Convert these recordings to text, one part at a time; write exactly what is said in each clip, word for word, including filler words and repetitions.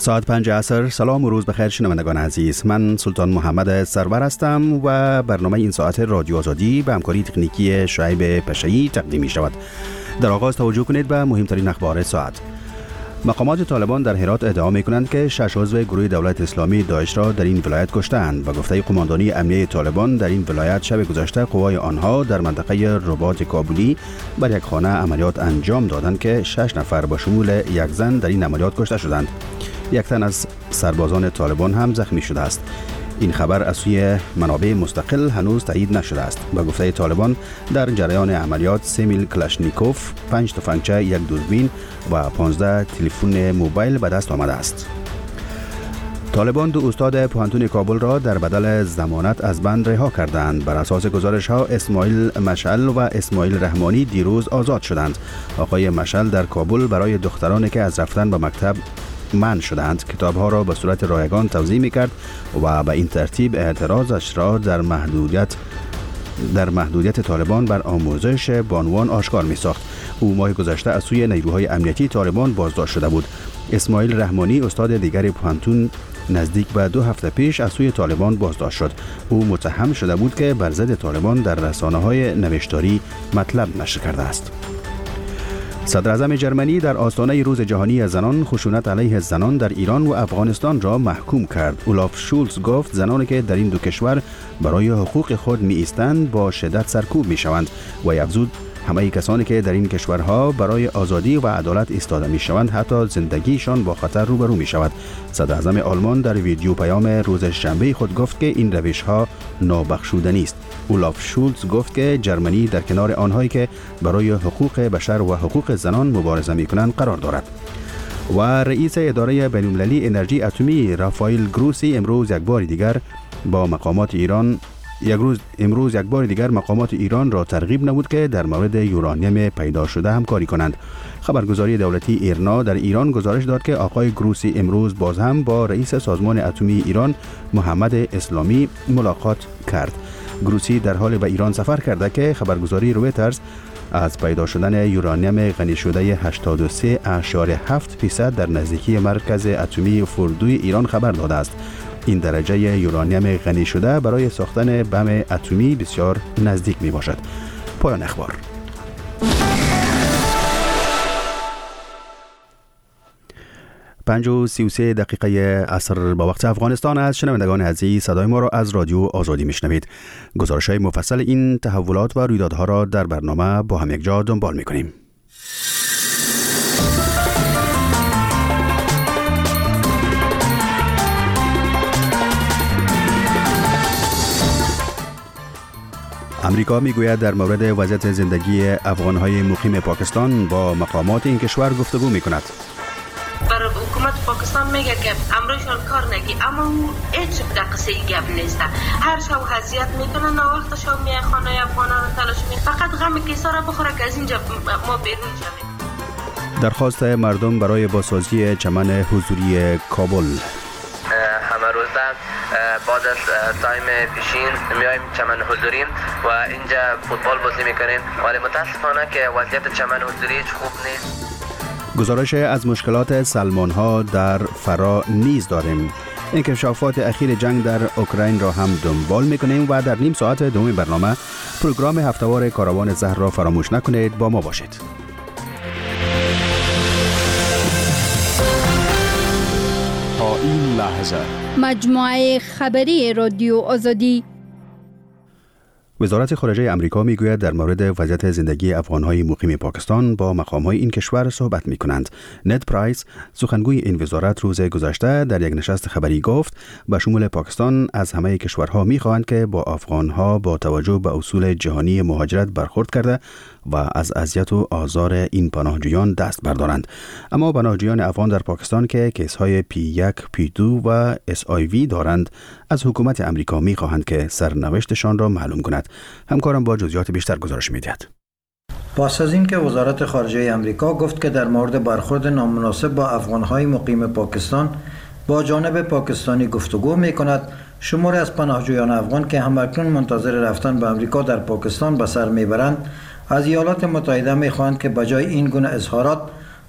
ساعت پنج عصر. سلام و روز بخیر شنوندگان عزیز. من سلطان محمد سرور هستم و برنامه این ساعت رادیو آزادی به همکاری تکنیکی شعیب پشه‌ای تقدیم می شود. در آغاز توجه کنید به مهمترین اخبار ساعت. مقامات طالبان در هرات ادعا می کنند که شش عضو گروه دولت اسلامی داعش را در این ولایت کشتند و گفته قماندانی امنیه طالبان در این ولایت شب گذشته قوای آنها در منطقه رباط کابلی بر یک خانه عملیات انجام دادند که شش نفر با شمول یک زن در این عملیات کشته شدند. یک تن از سربازان طالبان هم زخمی شده است. این خبر از سوی منابع مستقل هنوز تایید نشده است. با گفته طالبان در جریان عملیات سه میل کلاشنیکوف، پنج تفنگچه، یک دوربین و پانزده تلفن موبایل به دست آمده است. طالبان دو استاد پوهنتون کابل را در بدل ضمانت از بند رها کردند. بر اساس گزارش ها اسماعیل مشعل و اسماعیل رحمانی دیروز آزاد شدند. آقای مشعل در کابل برای دخترانی که از رفتن به مکتب منع شدند کتابها را به صورت رایگان توزیع می‌کرد و به این ترتیب اعتراضش را در محدودیت در محدودیت طالبان بر آموزش بانوان آشکار می‌ساخت. او ماه گذشته از سوی نیروهای امنیتی طالبان بازداشت شده بود. اسماعیل رحمانی استاد دیگری پوهنتون نزدیک به دو هفته پیش از سوی طالبان بازداشت شد. او متهم شده بود که بر ضد طالبان در رسانه‌های نوشتاری مطلب نشر کرده است. صدر اعظم جرمنی در آستانه روز جهانی زنان خشونت علیه زنان در ایران و افغانستان را محکوم کرد. اولاف شولز گفت زنانی که در این دو کشور برای حقوق خود می ایستند با شدت سرکوب می شوند و افزود همه کسانی که در این کشورها برای آزادی و عدالت ایستاده می شوند حتی زندگیشان با خطر روبرو می شود. صدر اعظم آلمان در ویدیو پیام روز شنبه خود گفت که این روش ها نابخشودنی است. اولاف شولز گفت که جرمنی در کنار آنهایی که برای حقوق بشر و حقوق زنان مبارزه می کنند قرار دارد. و رئیس اداره بین‌المللی انرژی اتمی رافائل گروسی امروز یک بار دیگر با مقامات ایران یک روز امروز یک بار دیگر مقامات ایران را ترغیب نمود که در مورد یورانیم پیدا شده همکاری کنند. خبرگزاری دولتی ایرنا در ایران گزارش داد که آقای گروسی امروز باز هم با رئیس سازمان اتمی ایران محمد اسلامی ملاقات کرد. گروسی در حال به ایران سفر کرده که خبرگزاری رویترز از پیدا شدن یورانیم غنی شده هشتاد و سه اشاره هفت درصد در نزدیکی مرکز اتمی فردوی ایران خبر داده است. این درجه یورانیم غنی شده برای ساختن بم اتمی بسیار نزدیک می باشد. پایان اخبار. پنج و سی و سه دقیقه عصر با وقت افغانستان است. شنوندگان عزیز صدای ما را از رادیو آزادی میشنوید. گزارش های مفصل این تحولات و رویدادها را در برنامه با هم یک جا دنبال می کنیم. امریکا میگوید در مورد وضعیت زندگی افغان‌های مقیم پاکستان با مقامات این کشور گفتگو می‌کند. برای حکومت پاکستان میگه که امروشان کار نگی، اما او هیچ دقیقه گپ نیست. هر شب حضیت میکنن و وقت شب میای خانه افغانا رو تلاش می فقط غم کیسا را بخوره که از اینجا ما بیرون شویم. درخواست مردم برای بازسازی چمن حضوری کابل. همه روزه بعد از تایم پیشین میایم چمن حضوری و اینجا فوتبال بازی میکنیم، ولی متاسفانه که وضعیت چمن حضوری خوب نیست. گزارش از مشکلات سلمان ها در فرا نیز داریم. انکشافات اخیر جنگ در اوکراین را هم دنبال میکنیم و در نیم ساعت دوم برنامه پروگرام هفته‌وار کاروان زهر را فراموش نکنید. با ما باشید. تا این لحظه مجموعه خبری رادیو آزادی. وزارت خارجه امریکا میگوید در مورد وضعیت زندگی افغان‌های مقیم پاکستان با مقام‌های این کشور صحبت می‌کنند. نت پرایس سخنگوی این وزارت روز گذشته در یک نشست خبری گفت به شمول پاکستان از همه کشورها می‌خواهند که با افغان‌ها با توجه به اصول جهانی مهاجرت برخورد کرده و از اذیت و آزار این پناهجویان دست بردارند. اما پناهجویان افغان در پاکستان که کیس‌های پی یک، پی دو و اس آی وی دارند از حکومت امریکا می‌خواهند که سرنوشتشان را معلوم کند. همکارم با جزئیات بیشتر گزارش می‌دهد. پس از اینکه وزارت خارجه امریکا گفت که در مورد برخورد نامناسب با افغان‌های مقیم پاکستان با جانب پاکستانی گفتگو می‌کند، شماری از پناهجویان افغان که همکنون منتظر رفتن به امریکا در پاکستان به سر میبرند، از ایالات متحده می‌خواهند که بجای این گونه اظهارات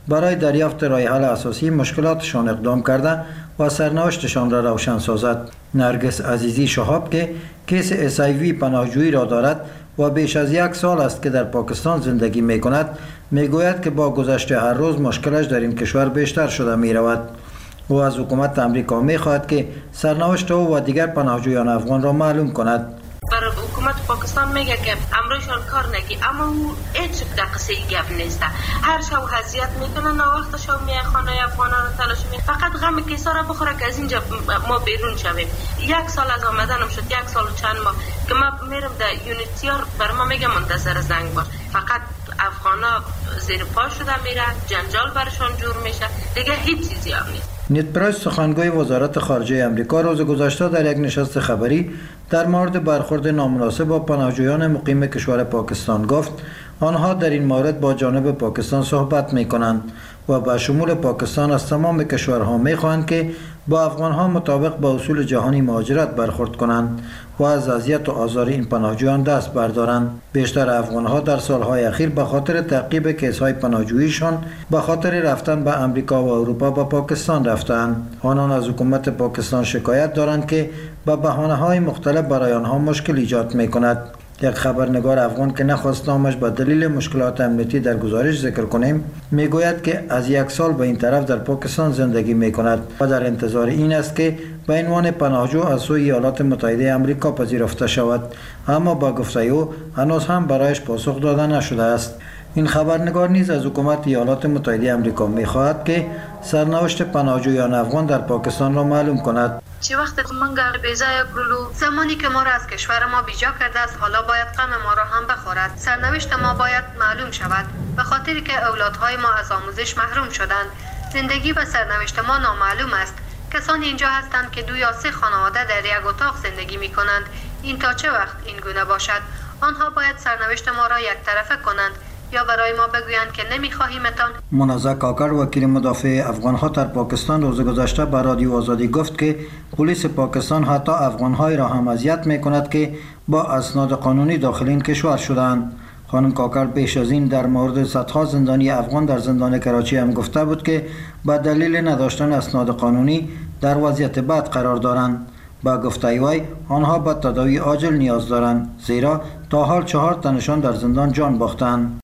برای دریافت راه حل اساسی مشکلاتشان اقدام کرده و سرنوشتشان را روشن سازد. نرگس عزیزی شهاب که کیس اس آی وی پناهجویی را دارد و بیش از یک سال است که در پاکستان زندگی می کند، می گوید که با گذشت هر روز مشکلش در این کشور بیشتر شده می رود. او از حکومت امریکا می خواهد که سرنوشت او و دیگر پناهجویان افغان را معلوم کند. برای حکومت پاکستان میگه که امروشان کار نگی، اما او هیچ قصه گپ نیست. هر شو حضیت میکنه، نا وقت شو میای خانه افغانا رو تلاش می فقط غم کیسا را بخوره که از اینجا ما بیرون شویم. یک سال از آمدنم شد، یک سال و چند ماه که ما میرم در یونیتیار، بر ما میگه منتظر زنگ باش. فقط افغانا زیر پا شده میره، جنجال برشان جور میشه، دیگه هیچ چیزی هم نیست. نیت پرایس سخنگوی وزارت خارجه امریکا روز گذشته در یک نشست خبری در مورد برخورد نامناسب با پناهجویان مقیم کشور پاکستان گفت آنها در این مورد با جانب پاکستان صحبت می کنند و به شمول پاکستان از تمام کشورها می خواهند که با افغانها مطابق با اصول جهانی مهاجرت برخورد کنند و از اذیت و آزار این پناهجویان دست بردارند. بیشتر افغانها در سالهای اخیر به خاطر تعقیب کیس‌های پناهجوییشان به خاطر رفتن به امریکا و اروپا به پاکستان رفتند. آنان از حکومت پاکستان شکایت دارند که به بهانه‌های مختلف برای آنها مشکل ایجاد می‌کند. یک خبرنگار افغان که نخواست نامش به دلیل مشکلات امنیتی در گزارش ذکر کنیم میگوید که از یک سال به این طرف در پاکستان زندگی میکند و در انتظار این است که به عنوان پناهجو از سوی ایالات متحده آمریکا پذیرفته شود، اما با گفته او هنوز هم برایش پاسخ داده نشده است. این خبرنگار نیز از حکومت ایالات متحده آمریکا میخواهد که سرنوشت پناهجویان افغان در پاکستان را معلوم کند. چی وقت که من گر بیزای گلو زمانی که ما را از کشور ما بیجا کرده است، حالا باید غم ما را هم بخورد. سرنوشت ما باید معلوم شود، به خاطری که اولادهای ما از آموزش محروم شدند. زندگی و سرنوشت ما نامعلوم است. کسانی اینجا هستند که دو یا سه خانواده در یک اتاق زندگی می کنند. این تا چه وقت این گونه باشد؟ آنها باید سرنوشت ما را یک طرفه کنند یا برای ما بگویند که نمیخواهیمتان. منازع کاکر وکیل مدافع افغانها در پاکستان روز گذشته به رادیو آزادی گفت که پلیس پاکستان حتی افغانهای را هم اذیت میکند که با اسناد قانونی داخل این کشور شدند. خانم کاکر پیش از این در مورد صدها زندانی افغان در زندان کراچی هم گفته بود که به دلیل نداشتن اسناد قانونی در وضعیت بد قرار دارند. با گفته وی آنها به تداوی عاجل نیاز دارند، زیرا تا حال چهار تنشان در زندان جان باختند.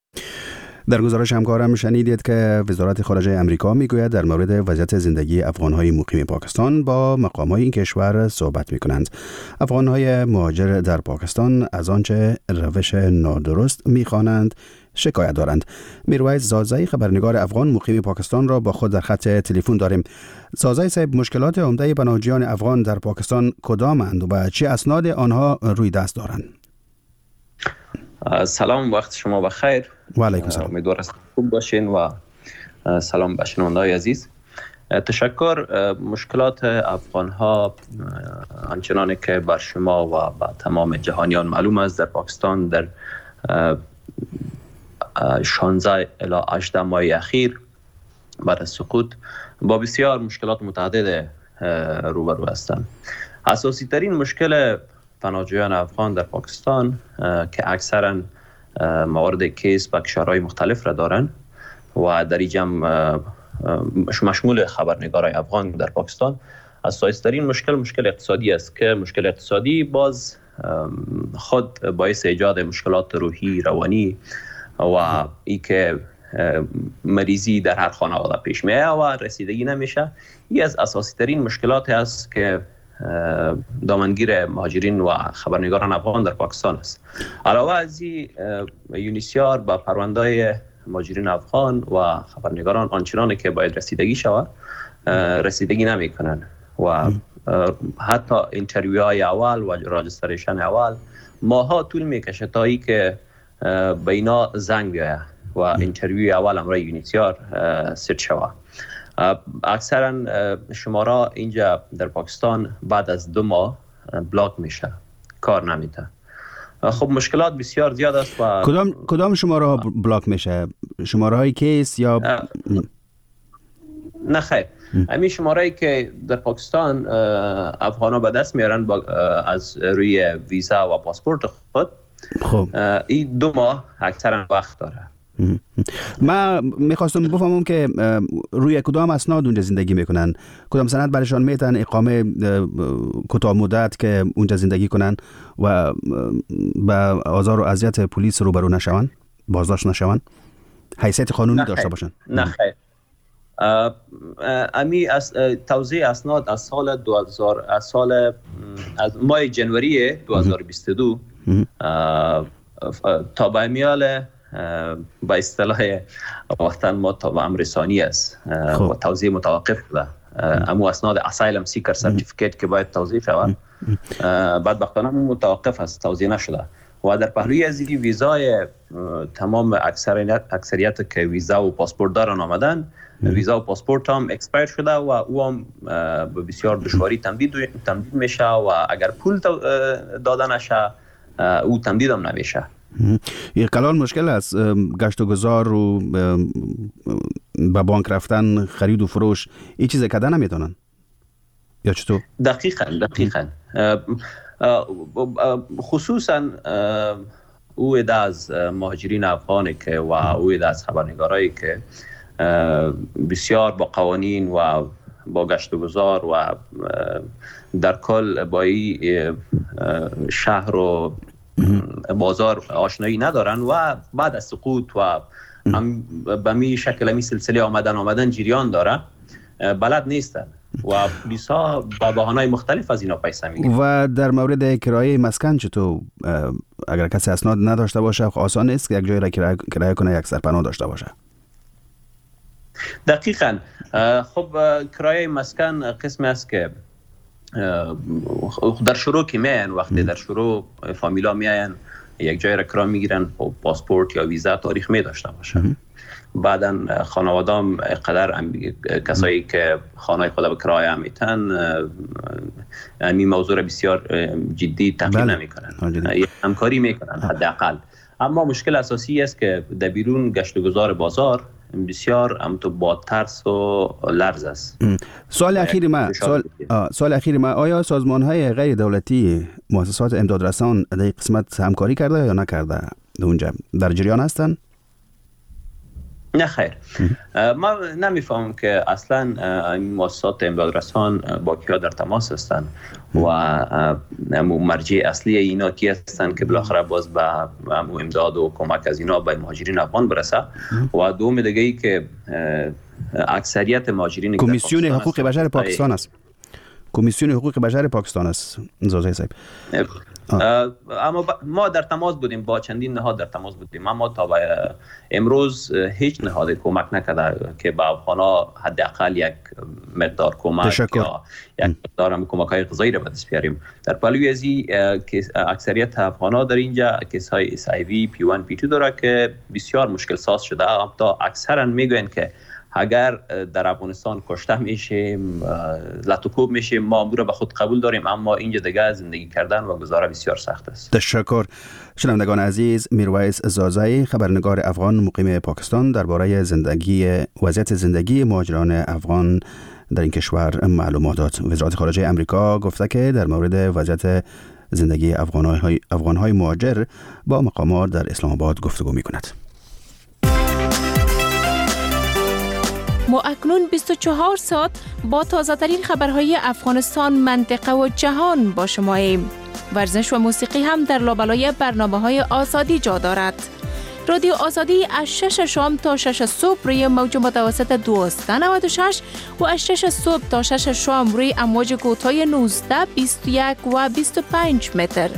در گزارش همکارم شنیدید که وزارت خارجه امریکا میگوید در مورد وضعیت زندگی افغانهای مقیم پاکستان با مقامهای این کشور صحبت میکنند. افغانهای مهاجر در پاکستان از آنچه روش نادرست میخوانند شکایت دارند. میرویس زازایی خبرنگار افغان مقیم پاکستان را با خود در خط تلفن داریم. زازایی صاحب، مشکلات عمده پناهجویان افغان در پاکستان کدامند و چه اسناد آنها روی دست دارند؟ سلام، وقت شما بخیر. و علیکم سلام. امیدوارم خوب باشین و سلام به شنونده‌های عزیز. تشکر. مشکلات افغان ها آنچنانی که بر شما و با تمام جهانیان معلوم است، در پاکستان در شانزده الی هجده ماه اخیر بعد از سقوط با بسیار مشکلات متعدد روبرو هستند. اساسی ترین مشکل پناهجویان افغان در پاکستان که اکثرا موارد کیس و کشورهای مختلف را دارند و در این جمع مشمول خبرنگارای افغان در پاکستان، اساسی ترین مشکل مشکل اقتصادی است که مشکل اقتصادی باز خود باعث ایجاد مشکلات روحی روانی و ای که مریضی در هر خانواده پیش میاد و رسیدگی نمیشه. این از اساسی ترین مشکلات است که دامنگیر مهاجرین و خبرنگاران افغان در پاکستان است. علاوه از این، یونیسیار با پرونده مهاجرین افغان و خبرنگاران آنچنانی که باید رسیدگی شود رسیدگی نمی کنند و حتی اینترویو های اول و راجستریشن اول ماها طول میکشه تا ای که به اینا زنگ بیاید و اینترویو اول امرای یونیسیار ست شود. اکثرا شماره اینجا در پاکستان بعد از دو ماه بلاک میشه، کار نمیده. خب مشکلات بسیار زیاد است. و کدام کدام شماره بلاک میشه؟ شماره های کیس یا نه؟ خیر، همین شماره‌ای که در پاکستان افغانا به دست میارن با از روی ویزا و پاسپورت خود، خب این دو ماه اکثرا وقت داره من میخواستم بفهمم که روی کدام اسناد اونجا زندگی میکنن، کدام سند برشان میتن اقامه کوتاه مدت که اونجا زندگی کنن و به آزار و اذیت پلیس روبرو نشون، بازداشت نشون، حیثیت قانونی داشته باشن؟ نه خیر. امی از توزیع اسناد از سال دو هزار از سال از ماه جنوری دو هزار و بیست و دو تا به میال با اصطلاح وقتا ما تا به امر ثانی است و توزیع متوقف شده. اما اسناد اسایلم سیکر سرتیفیکیت که باید توزیع شود بدبختانه متوقف است، توزیع نشده. و در پهلوی از این ویزای تمام اکثریت اکثریت که ویزا و پاسپورت دارن آمدن، ویزا و پاسپورت هم اکسپایر شده و او هم به بسیار دشواری تمدید تمدید میشه و اگر پول داده نشه او تمدید هم نمیشه. یه قلال مشکل است گشت و گذار و به بانک رفتن، خرید و فروش، این چیز کده نمیتونن یا چطور؟ دقیقاً دقیقاً خصوصا او عده از مهاجرین افغانی که و او عده از خبرنگارایی که بسیار با قوانین و با گشت و گذار و در کل با این شهر و بازار آشنایی ندارن و بعد از سقوط و هم به می شکل می سلسله آمدن آمدن جریان داره، بلد نیستن و پلیس ها با بهانه‌های مختلف از اینا پیسه میگیرن. و در مورد کرایه مسکن چطور؟ اگر کسی اسناد نداشته باشه آسان نیست که یک جایی را کرایه کنه، یک سرپناه داشته باشه. دقیقاً. خب کرایه مسکن قسمی است که در شروع که میان، وقتی در شروع فامیلا میان یک جای را کرایه میگیرن، پاسپورت یا ویزا تاریخ می داشته باشه. بعدن خانوادام قدر کسایی که خانه خود به کرایه میتن این موضوع را بسیار جدی تقدیم نمیکنن، همکاری میکنن حداقل. اما مشکل اساسی است که در بیرون گشت و گذار بازار بسیار هم تو با ترس و لرز است. سوال اخیر ما سوال سوال اخیر ما آیا سازمان های غیر دولتی، مؤسسات امدادرسان در این قسمت همکاری کرده یا نکرده؟ اونجا در جریان هستن؟ نه خیر. ما نمیفهمم که اصلا این مؤسسات امدادرسان با کیا در تماس هستن و مرجع اصلی اینا کی هستن که بالاخره باز به امداد و کمک از اینا به مهاجرین افغان برسه. و دوم دیگه ای که اکثریت مهاجرین کمیسیون حقوق بشر پاکستان است. کمیسیون حقوق بشر پاکستان است زوزای صاحب. اما ما در تماس بودیم با چندین نهاد در تماس بودیم، اما تا به امروز هیچ نهاد کمک نکرده که به افغانا حداقل یک مقدار کمک تشکر. یا یک مقدار کمک‌های غذایی را به دست بیاریم. در پهلوی از این اکثریت افغانا در اینجا کیس های اس آی وی پی وان پی تو داره که بسیار مشکل ساز شده. تا اکثرا میگوین که اگر در افغانستان کشته میشیم، لطوکوب میشیم، ما امور به خود قبول داریم، اما اینجا دیگه زندگی کردن و گزاره بسیار سخت است. تشکر. شنوندگان عزیز، میرویس زازایی خبرنگار افغان مقیم پاکستان درباره زندگی وضعیت زندگی مهاجران افغان در این کشور معلومات داد. وزارت خارجه امریکا گفته که در مورد وضعیت زندگی افغان‌های افغان‌های مهاجر با مقامات در اسلام آباد گفتگو می‌کند. ما اکنون بیست و چهار ساعت با تازه‌ترین خبرهای افغانستان، منطقه و جهان با شماییم. ورزش و موسیقی هم در لابلای برنامه‌های آزادی جا دارد. رادیو آزادی از شش شام تا شش صبح روی موج متوسط دویست و نود و شش و از شش صبح تا شش شام روی امواج کوتاه نوزده، بیست و یک و بیست و پنج متر.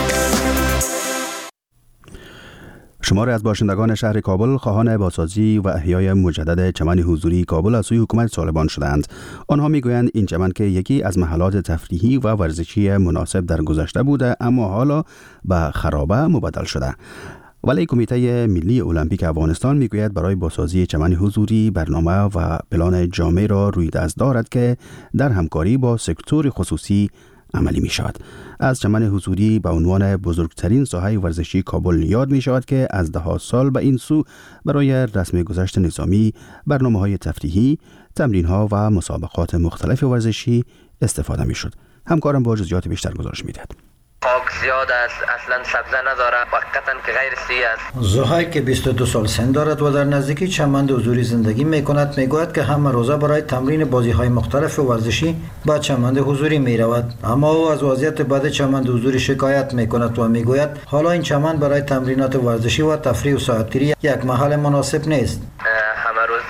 شماری از باشندگان شهر کابل خواهان بازسازی و احیای مجدد چمن حضوری کابل از سوی حکومت طالبان شدند. آنها میگویند این چمن که یکی از محلات تفریحی و ورزشی مناسب در گذشته بوده، اما حالا به خرابه مبدل شده. ولی کمیته ملی المپیک افغانستان میگوید برای بازسازی چمن حضوری برنامه و پلان جامع را روی دست دارد که در همکاری با سکتور خصوصی عملی می شود. از چمن حضوری به عنوان بزرگترین ساحه ورزشی کابل یاد می شود که از ده سال به این سو برای رسم گذشت نظامی، برنامه های تفریحی، تمرین ها و مسابقات مختلف ورزشی استفاده می شد. همکارم با جزئیات بیشتر گزارش می دهد. خاک زیاد است، اصلا سبزه نداره، حقیقتا که غیر صحی است. زهیر که بیست و دو سال سن دارد و در نزدیکی چمند حضوری زندگی می کند میگوید که همه روزه برای تمرین بازی های مختلف ورزشی به چمند حضوری می رود، اما او از وضعیت بد چمند حضوری شکایت می کند و میگوید حالا این چمند برای تمرینات ورزشی و تفریح و ساعتگیری یک محل مناسب نیست. همه روزه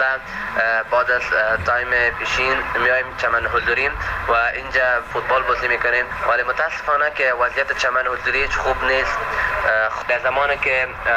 بعد از تایم پیشین میایم چمن حضوری و اینجا فوتبال بازی میکنیم، ولی متاسفانه که وضعیت چمن حضوری خوب نیست. در زمانی که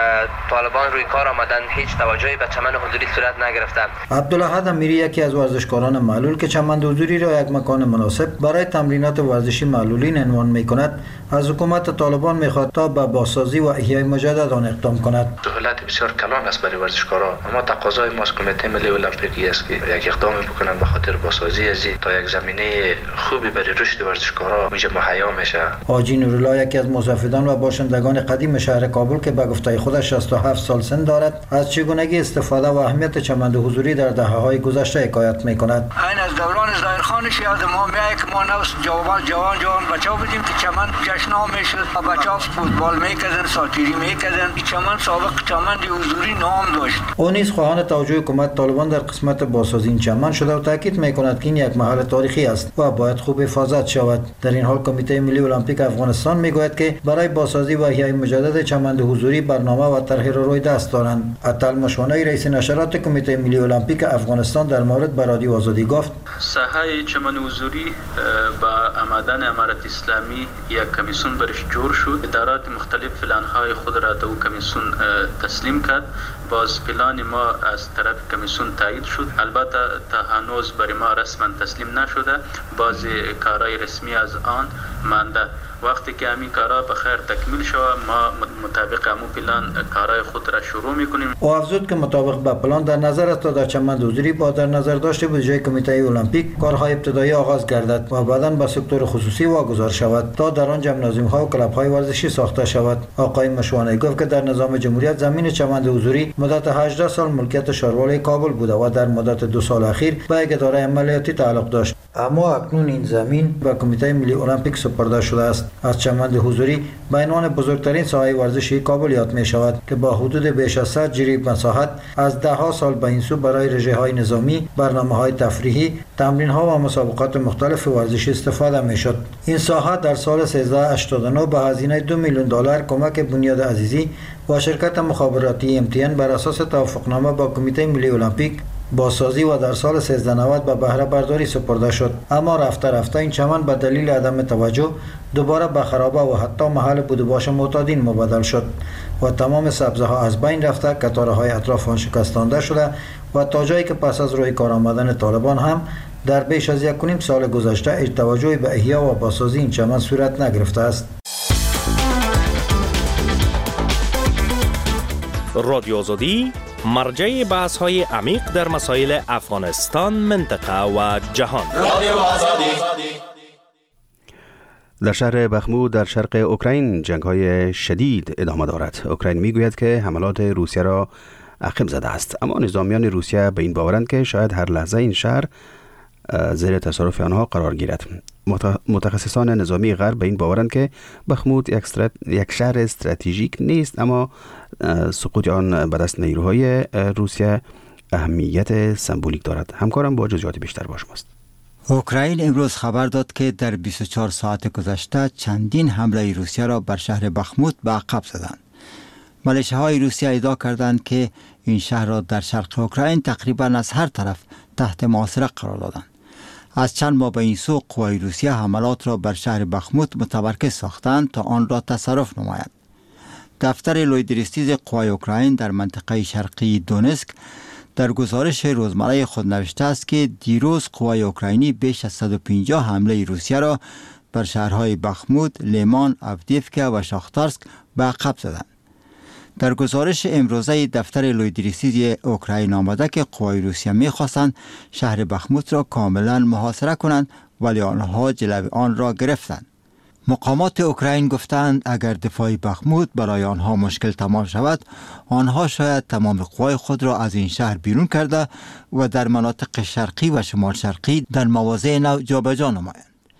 طالبان روی کار آمدن هیچ توجهی به چمن حضوری صورت نگرفته. عبدالاحد امیری یکی از ورزشکاران معلول که چمن حضوری را یک مکان مناسب برای تمرینات ورزشی معلولین عنوان میکند، از حکومت طالبان میخواد تا به بازسازی و احیای مجدد آن اقدام کند. دولت بسیار کلان است برای ورزشکاران، اما تقاضای ما از کمیته ملی المپیکی است که یک اقدامی بکنن به خاطر بازسازی از تا یک زمینه خوبی برای رشد ورزشکاران اینجا مهیا میشه. حاجی نورالله یکی از مصافدان و باشندگان قدیم شهر کابل که به گفته خودش شصت و هفت سال سن دارد، از چگونگی استفاده و اهمیت چمند حضوری در دهه‌های گذشته حکایت میکند. این از دوران ظاهرخانش یاد ما میاد که ما نوس جوان جوان جوان بچه‌ها بودیم که چمن جشن‌ها میشد، بچه‌ها فوتبال میکردن، ساتیری میکردن. چمن سابق چمن حضوری نام داشت. او نیز خواهان توجه حکومت طالبان در قسمت بازسازی این چمن شده و تاکید میکند که این یک محل تاریخی است و باید خوب حفاظت شود. در این حال کمیته ملی المپیک افغانستان میگوید که برای بازسازی و احیای مجدد چمن حضوری برنامه و طرحی را روی دست دارند. عطل مشوانی رئیس نشرات کمیته ملی المپیک افغانستان در مورد به رادیو آزادی گفت: ساحه چمن حضوری با آمدن امارت اسلامی یک کمیسیون برش جور شد. ادارات مختلف پلان‌های خود را به کمیسیون تسلیم کرد. باز پلان ما از طرف کمیسیون تایید شد، البته تا هنوز برای ما رسما تسلیم نشده، بعضی کارهای رسمی از آن مانده. وقتی که همین کارا به خیر تکمیل شود ما مطابق همون پلان کارهای خود را شروع میکنیم. او افزود که مطابق با پلان در نظر است تا در چمن حضوری با در نظر داشته بودجه کمیته المپیک کارهای ابتدایی آغاز گردد و بعداً به سکتور خصوصی واگذار شود تا در آن ژیمنازیوم ها و کلاب های ورزشی ساخته شود. آقای مشوانی گفت که در نظام جمهوریت زمین چمن حضوری مدت هجده سال ملکیت شاروالای کابل بوده و در مدت دو سال اخیر به یک اداره عملیاتی تعلق داشت، اما اکنون این زمین به کمیته ملی المپیک سپرده شده است. از چمن حضوری به عنوان بزرگترین ساحه ورزشی کابل یاد می شود که با حدود بیش از صد جریب مساحت از ده ها سال به این سو برای رژه های نظامی، برنامه های تفریحی، تمرین ها و مسابقات مختلف ورزشی استفاده می شد. این ساحه در سال سیزده هشتاد و نه به هزینه دو میلیون دلار کمک بنیاد عزیزی و شرکت مخابراتی ام تی ان بر اساس توافقنامه با کمیته ملی المپیک بازسازی و در سال سیزده نود به بهره برداری سپرده شد، اما رفته رفته این چمن به دلیل عدم توجه دوباره به خرابه و حتی محل بود و باش معتادین مبدل شد و تمام سبزه ها از بین رفته، کتاره های اطراف آن شکستانده شده و تا جایی که پس از روی کار آمدن طالبان هم در بیش از یک و نیم سال گذشته هیچ توجهی به احیا و بازسازی این چمن صورت نگرفته است. رادیو آزادی مرجع بحث های عمیق در مسائل افغانستان، منطقه و جهان. در شهر بخمود در شرق اوکراین جنگ های شدید ادامه دارد. اوکراین میگوید که حملات روسیه را عقب زده است، اما نظامیان روسیه به این باورند که شاید هر لحظه این شهر زیر تصرف آنها قرار گیرد. متخصصان نظامی غرب به این باورند که بخمود یک, استرات... یک شهر استراتژیک نیست، اما سقوط آن به دست نیروهای روسیه اهمیت سمبولیک دارد. همکارم با جزئیات بیشتر با شماست. اوکراین امروز خبر داد که در بیست و چهار ساعت گذشته چندین حمله روسیه را بر شهر بخمود به عقب زدند. ملیشه‌های روسیه ادعا کردند که این شهر را در شرق اوکراین تقریبا از هر طرف تحت محاصره قرار دادند. از چند ماه به این سو قوای روسیه حملات را بر شهر بخمود متمرکز ساختند تا آن را تصرف نمایند. دفتر لویدریستیز قوای اوکراین در منطقه شرقی دونسک در گزارش روزمره خود نوشته است که دیروز قوای اوکراینی بیش از صد و پنجاه حمله روسیه را بر شهرهای بخمود، لیمان، آودیفکا و شاختارسک به عقب زدند. در گزارش امروزه دفتر لویدریستیز اوکراین آمده که قوای روسیه می‌خواستند شهر بخمود را کاملا محاصره کنند، ولی آنها جلوی آن را گرفتند. مقامات اوکراین گفتند اگر دفاع بخمود برای آنها مشکل تمام شود، آنها شاید تمام قوای خود را از این شهر بیرون کرده و در مناطق شرقی و شمال شرقی در مواضع نو جابجا نمایند.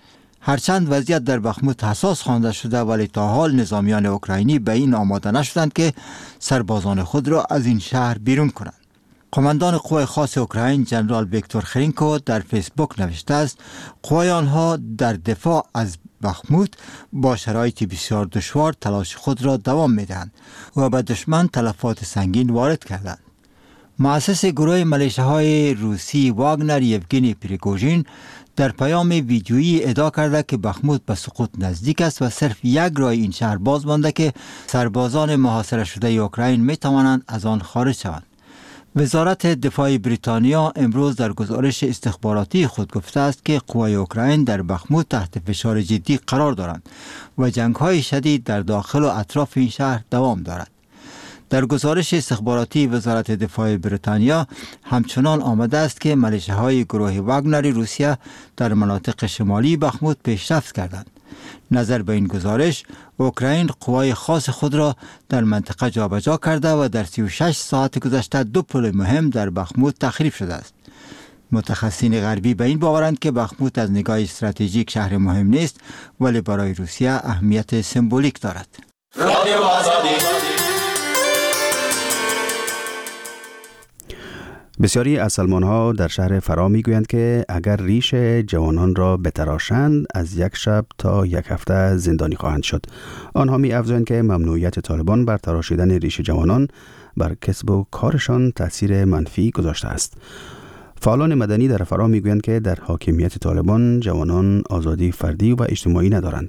هرچند وضعیت در بخموت حساس خوانده شده، ولی تا حال نظامیان اوکراینی به این آماده نشدند که سربازان خود را از این شهر بیرون کنند. قماندان قوای خاص اوکراین جنرال ویکتور خرینکو در فیسبوک نوشته است قوای آنها در دفاع از بخموت با شرایط بسیار دشوار تلاش خود را دوام می‌دهند و به دشمن تلفات سنگین وارد کردند. مؤسس گروه ملیشه‌های روسی واگنر یوگنی پریگوژین در پیام ویدیویی ادعا کرده که بخموت به سقوط نزدیک است و صرف یک راه این شهر باز مانده که سربازان محاصره شده اوکراین می توانند از آن خارج شوند. وزارت دفاع بریتانیا امروز در گزارش استخباراتی خود گفته است که قوای اوکراین در بخموت تحت فشار جدی قرار دارند و جنگ‌های شدید در داخل و اطراف این شهر دوام دارد. در گزارش استخباراتی وزارت دفاع بریتانیا همچنان آمده است که ملیشه‌های گروه واگنر روسیه در مناطق شمالی بخموت پیشرفت کردند. نظر به این گزارش، اوکراین قوای خاص خود را در منطقه جابجا کرده و در سی و شش ساعت گذشته دو پل مهم در بخموت تخریب شده است. متخصصین غربی به این باورند که بخموت از نگاه استراتژیک شهر مهم نیست، ولی برای روسیه اهمیت سمبولیک دارد. بسیاری از سلمان‌ها در شهر فرا می‌گویند که اگر ریش جوانان را بتراشند از یک شب تا یک هفته زندانی خواهند شد. آنها می‌افزایند که ممنوعیت طالبان بر تراشیدن ریش جوانان بر کسب و کارشان تأثیر منفی گذاشته است. فعالان مدنی در فرا می‌گویند که در حاکمیت طالبان جوانان آزادی فردی و اجتماعی ندارند.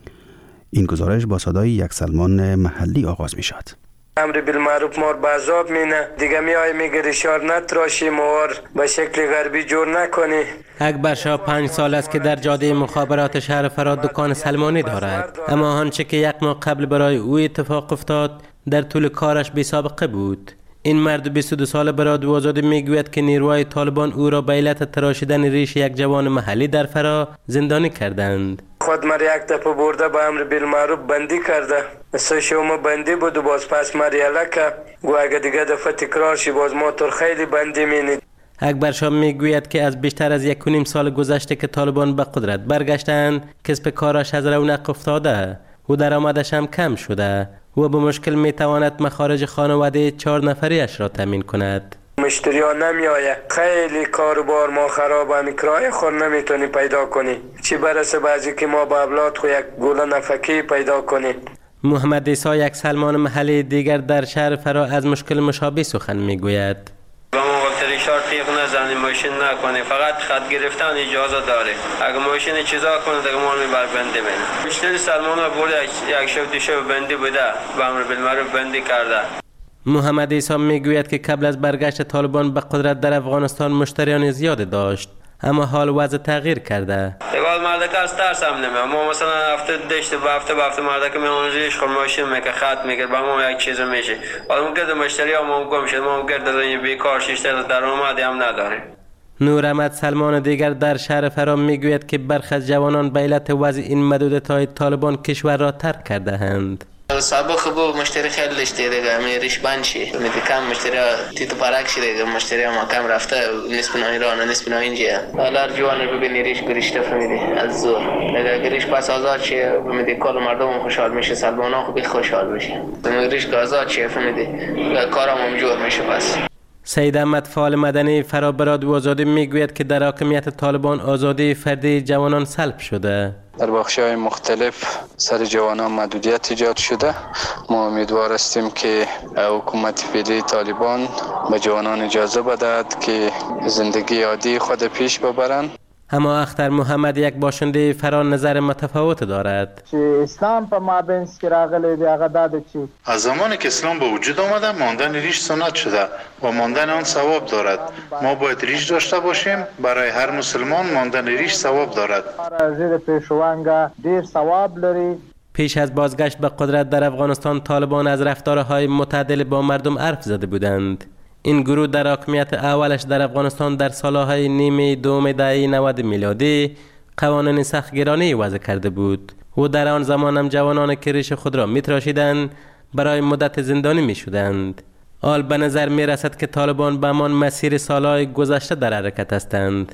این گزارش با صدای یک سلمان محلی آغاز می‌شود. امر بالمعروف مار به عذاب مینه دیگه میای میگه ریشار نتراشی موار به شکل غربی جور نکنی. اکبر شاه پنج سال است که در جاده مخابرات شهر فرا دکان سلمانی دارد، اما آنچه که یک ماه قبل برای او اتفاق افتاد در طول کارش بی سابقه بود. این مرد بیست و دو ساله به رادیو آزادی میگوید که نیروهای طالبان او را به علت تراشیدن ریش یک جوان محلی در فرا زندانی کردند. خود مر یک دفعه برده به امر بالمعروف بندی کرده. سه شومه بندی بود و باز پس مریاله که گو اگه دیگه دفعه تکرار شی باز ما تر خیلی بندی مینید. اکبر شاه میگوید که از بیشتر از یک و نیم سال گذشته که طالبان به قدرت برگشتند کسب کارش از رونق افتاده و درآمدش هم کم شده و به مشکل میتواند مخارج خانواده چهار نفریش را تامین کند. مشتری ها نمی آیه، خیلی کاروبار ما خراب، همی کرایه خور نمیتونی پیدا کنی، چی برسه بعضی که ما با اولاد خو یک گوله نفکی پیدا کنی. محمد عیسی یک سلمان محلی دیگر در شهر فرا از مشکل مشابه سخن میگوید. با ما وقت ریشار تیغ نزنی ماشین نکنی، فقط خط گرفتن اجازه داره. اگه ماشین چیزا کنه دیگه ما میبر بنده بینه. بیشتر سلمان ها برده یک شب دو شب بندی بوده، با امر بالمعروف بندی کرده. محمد عیسی میگوید که قبل از برگشت طالبان به قدرت در افغانستان مشتریان زیاد داشت، اما حال وضع تغییر کرده. دیگه مردک از ترس هم نمیم. ما مثلا هفته دشت به هفته به هفته مردک میمون ریش خور ماشین میکه خط میکه با ما یک چیز میشه. حالا مگرد مشتری ها ما گم شد، ما مگرد از این بیکار شیشتر درآمدی هم نداریم. نور احمد سلمان دیگر در شهر فرا میگوید که برخی از جوانان به علت وضع این محدودیت‌های طالبان کشور را ترک کرده اند. سابق بود مشتری خیلی داشته دیگه میریش بند شی میدی کم مشتری تیتو پارک شده دیگه مشتری ما کم رفته نسبت ایران نسبت اینجا حالا جوان رو ببینی ریش گریشته فهمیدی از زور دیگه گریش پس آزاد شه فهمیدی کل مردم خوشحال میشه سلمانا خوبی خوشحال میشه گریش آزاد شه فهمیدی کارم هم جور میشه. پس سید احمد فعال مدنی فرا به رادیو آزادی میگوید که در حاکمیت طالبان آزادی فردی جوانان سلب شده. در بخش‌های مختلف سر جوانان محدودیت ایجاد شده. ما امیدوار هستیم که حکومت فعلی طالبان به جوانان اجازه بدهد که زندگی عادی خود پیش ببرند. اما اختر محمد یک باشنده فرا نظر متفاوت دارد. اسلام په مابینس کې راغلی دی هغه دا ده چې از زمانی که اسلام به وجود آمده ماندن ریش سنت شده و ماندن آن ثواب دارد. ما باید ریش داشته باشیم. برای هر مسلمان ماندن ریش ثواب دارد. زیر پیشوانگا دیر ثواب لري. پیش از بازگشت به قدرت در افغانستان طالبان از رفتارهای متعادل با مردم حرف زده بودند. این گروه در حاکمیت اولش در افغانستان در سالهای نیمه دوم دهه نود میلادی قوانین سختگیرانه وضع کرده بود و در آن زمان هم جوانان که ریش خود را میتراشیدند برای مدت زندانی میشدند. حال به نظر میرسد که طالبان به همان مسیر سالهای گذشته در حرکت هستند.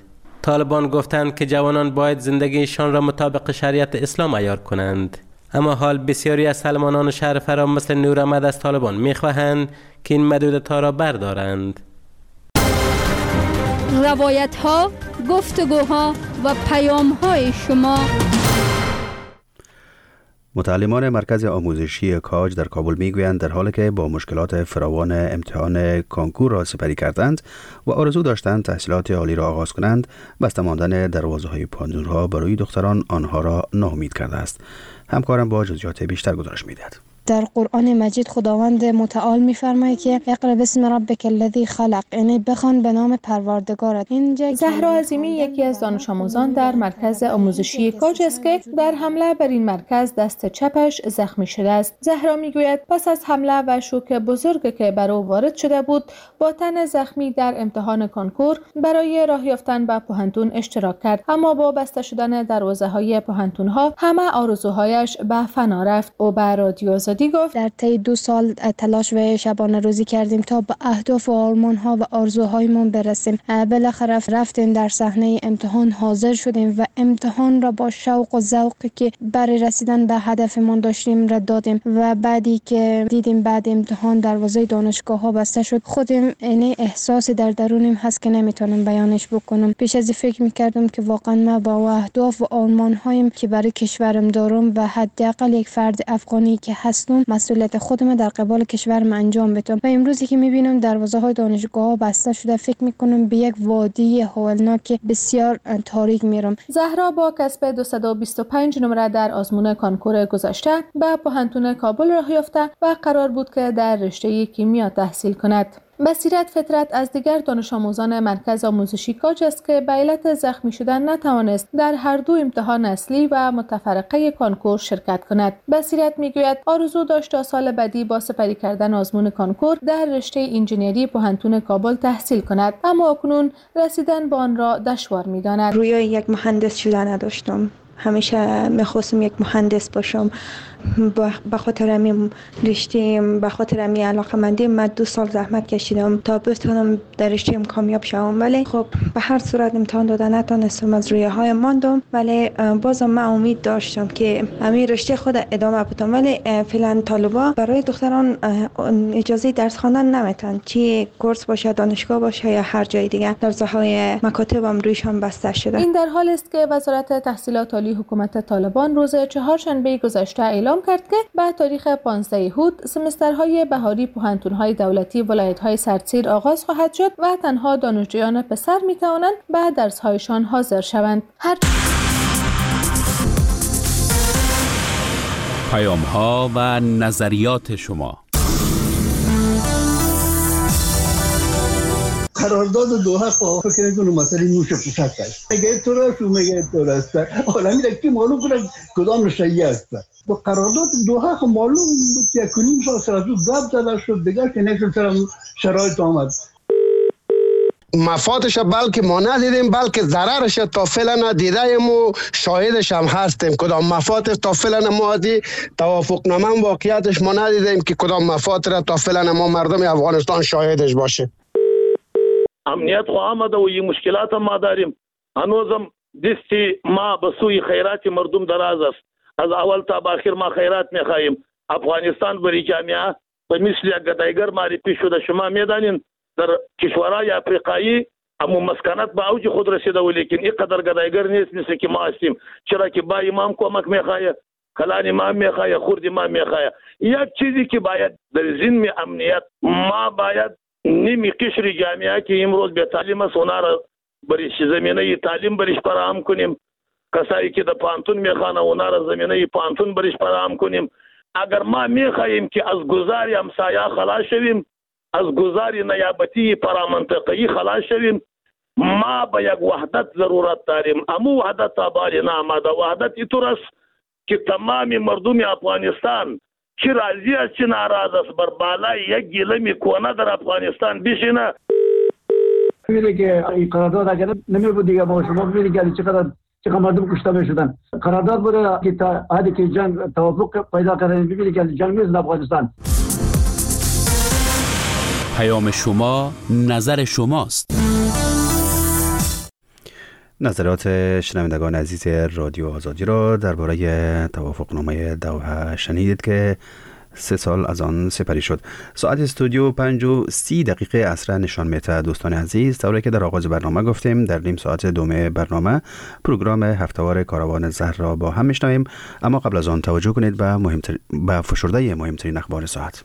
طالبان گفتند که جوانان باید زندگیشان را مطابق شریعت اسلام عیار کنند. اما حال بسیاری از سلمانان شهر فرام مثل نوراحمد از طالبان میخواهند که این محدودیت‌ها را بردارند. روایت ها، گفتگوها و پیام های شما. متعلمان مرکز آموزشی کاج در کابل میگویند در حالی که با مشکلات فراوان امتحان کانکور را سپری کردند و آرزو داشتند تحصیلات عالی را آغاز کنند، بسته ماندن دروازه های پاندورها برای دختران آنها را ناامید کرده است. همکارم با جزئیات بیشتر گزارش می‌دهد. در قرآن مجید خداوند متعال می‌فرماید که اقرأ بسم ربک الذی خلق، یعنی بخوان به نام پروردگارت. اینجا زهرا عظیمی یکی از دانش آموزان در مرکز آموزشی کاج است که در حمله بر این مرکز دست چپش زخمی شده است. زهرا میگوید پس از حمله و شوک بزرگی که بر او وارد شده بود، با تن زخمی در امتحان کانکور برای راه یافتن به پوهنتون اشتراک کرد، اما با بسته شدن دروازه‌های پوهنتون‌ها همه آرزوهایش به فنا رفت. او به رادیو گفت در طی دو سال تلاش و شبانه روزی کردیم تا به اهداف و آرمان‌ها و آرزوهایمون برسیم. بالاخره رفتیم در صحنه امتحان حاضر شدیم و امتحان را با شوق و ذوقی که برای رسیدن به هدفمون داشتیم را دادیم و بعدی که دیدیم بعد امتحان دروازه دانشگاه‌ها بسته شد، خودم این احساسی در درونم هست که نمیتونم بیانش بکنم. پیش از فکر می‌کردم که واقعا ما با اهداف و آرمان‌هایم که برای کشورم دارم و حداقل یک فرد افغانی که هست مسئولیت خودم در قبال کشورم انجام بدم. و امروزی که میبینم دروازه های دانشگاه بسته شده، فکر میکنم به یک وادی هولناک بسیار تاریک میرم. زهرا با کسب دویست و بیست و پنج نمره در آزمون کانکور گذشته به پوهنتون کابل راه یافته و قرار بود که در رشته کیمیا تحصیل کند. بصیرت فطرت از دیگر دانش آموزان مرکز آموزشی کاج است که به علت زخمی شدن نتوانست در هر دو امتحان اصلی و متفرقه کانکور شرکت کند. بصیرت میگوید آرزو داشت تا سال بعدی با سپری کردن آزمون کانکور در رشته انجینری پوهنتون کابل تحصیل کند، اما اکنون رسیدن به آن را دشوار می‌داند. رویای یک مهندس شدن نداشتم. همیشه میخواستم یک مهندس باشم. به خاطر همین رشته، به خاطر همین علاقه‌مندی من دو سال زحمت کشیدم تا بتونم در رشته‌ام کامیاب شوم، ولی خب به هر صورت امتحان دادن نتونستم، از رویاهای ماندم، ولی بازم من امید داشتم که همین رشته خود ادامه بدم. ولی فعلا طالبا برای دختران اجازه درس خواندن نمیتن، چی کورس باشه، دانشگاه باشه یا هر جای دیگه، درس‌های مکاتبم رویشان بسته شده. این در حال است که وزارت تحصیلات عالی حکومت طالبان روز چهارشنبه گذشته اعلام کرد که به تاریخ پانزده هود سمسترهای بهاری پوهنتون‌های دولتی ولایت‌های سردسیر آغاز خواهد شد و تنها دانشجویان پسر می‌توانند به درس‌هایشان حاضر شوند. هر پیام‌ها و نظریات شما. قرارداد دوحه خواهد فکر کنم مسئله نوش پوشک است. اگه تو راست و میگه تو راست، حالا میره که معلوم کنه کدام شیعه است. با قرارداد دوحه خب معلوم بود که کنیم سال سر از او گپ زده شد دیگه که نکل سرم شرایط آمد. مفادش بلکه ما ندیدیم، بلکه ضررش تا فعلا ندیدیم و شاهدش هم هستیم. کدام مفادش تا فعلا ما دی توافق نامه واقعیتش ما ندیدیم که کدام مفاد را تا فعلا ما مردم افغانستان شاهدش باشه. امنیت خو آمده و این مشکلات ما داریم. هنوزم دستی ما به سوی خیرات مردم دراز است. از اول تا به آخر ما خیرات میخواهیم. افغانستان بری جامعه به مثل یک گدایگر معرفی شده. شما میدانین در کشورهای افریقایی اما مسکنت به اوج خود رسیده، ولیکن اینقدر گدایگر نیست مثل که ما هستیم. چرا که با امام کمک میخواه، کلان امام میخواه، خورد امام میخواه. یک چیزی که باید در ضمن امنیت ما باید نیمی قشر جامعه که امروز به تعلیم است اونا را برش زمینه تعلیم برش فراهم کنیم. کسایی که در پانتون میخوانه اونا را زمینه پانتون برش فراهم کنیم. اگر ما میخواهیم که از گذاری همسایه خلاص شویم، از گذاری نیابتی پرامنطقه‌ای خلاص شویم، ما به یک وحدت ضرورت داریم. امو وحدت آباری نامده وحدت اینطور است که تمام مردم افغانستان چی راضی است چی ناراض است بر بالای یک گیلمی کونه در افغانستان بشینه. میگه که این قرارداد اگر نمی بود دیگه ما شما میبینید که چقدر چقدر مردم کشته میشدن. قرارداد بوده که تا حدی که جنگ توافق پیدا کردن، ببینید که جنگ نیست در افغانستان. پیام شما، نظر شماست. نظرات شنوندگان عزیز رادیو آزادی را درباره توافقنامه دوحه شنیدید که سه سال از آن سپری شد. ساعت استودیو پنج و سی دقیقه عصر نشان میده. دوستان عزیز، طوری که در آغاز برنامه گفتیم، در نیم ساعت دوم برنامه پروگرام هفتهوار کاروان زهر را با هم میشنویم، اما قبل از آن توجه کنید به مهمتر... به فشرده مهمترین اخبار ساعت.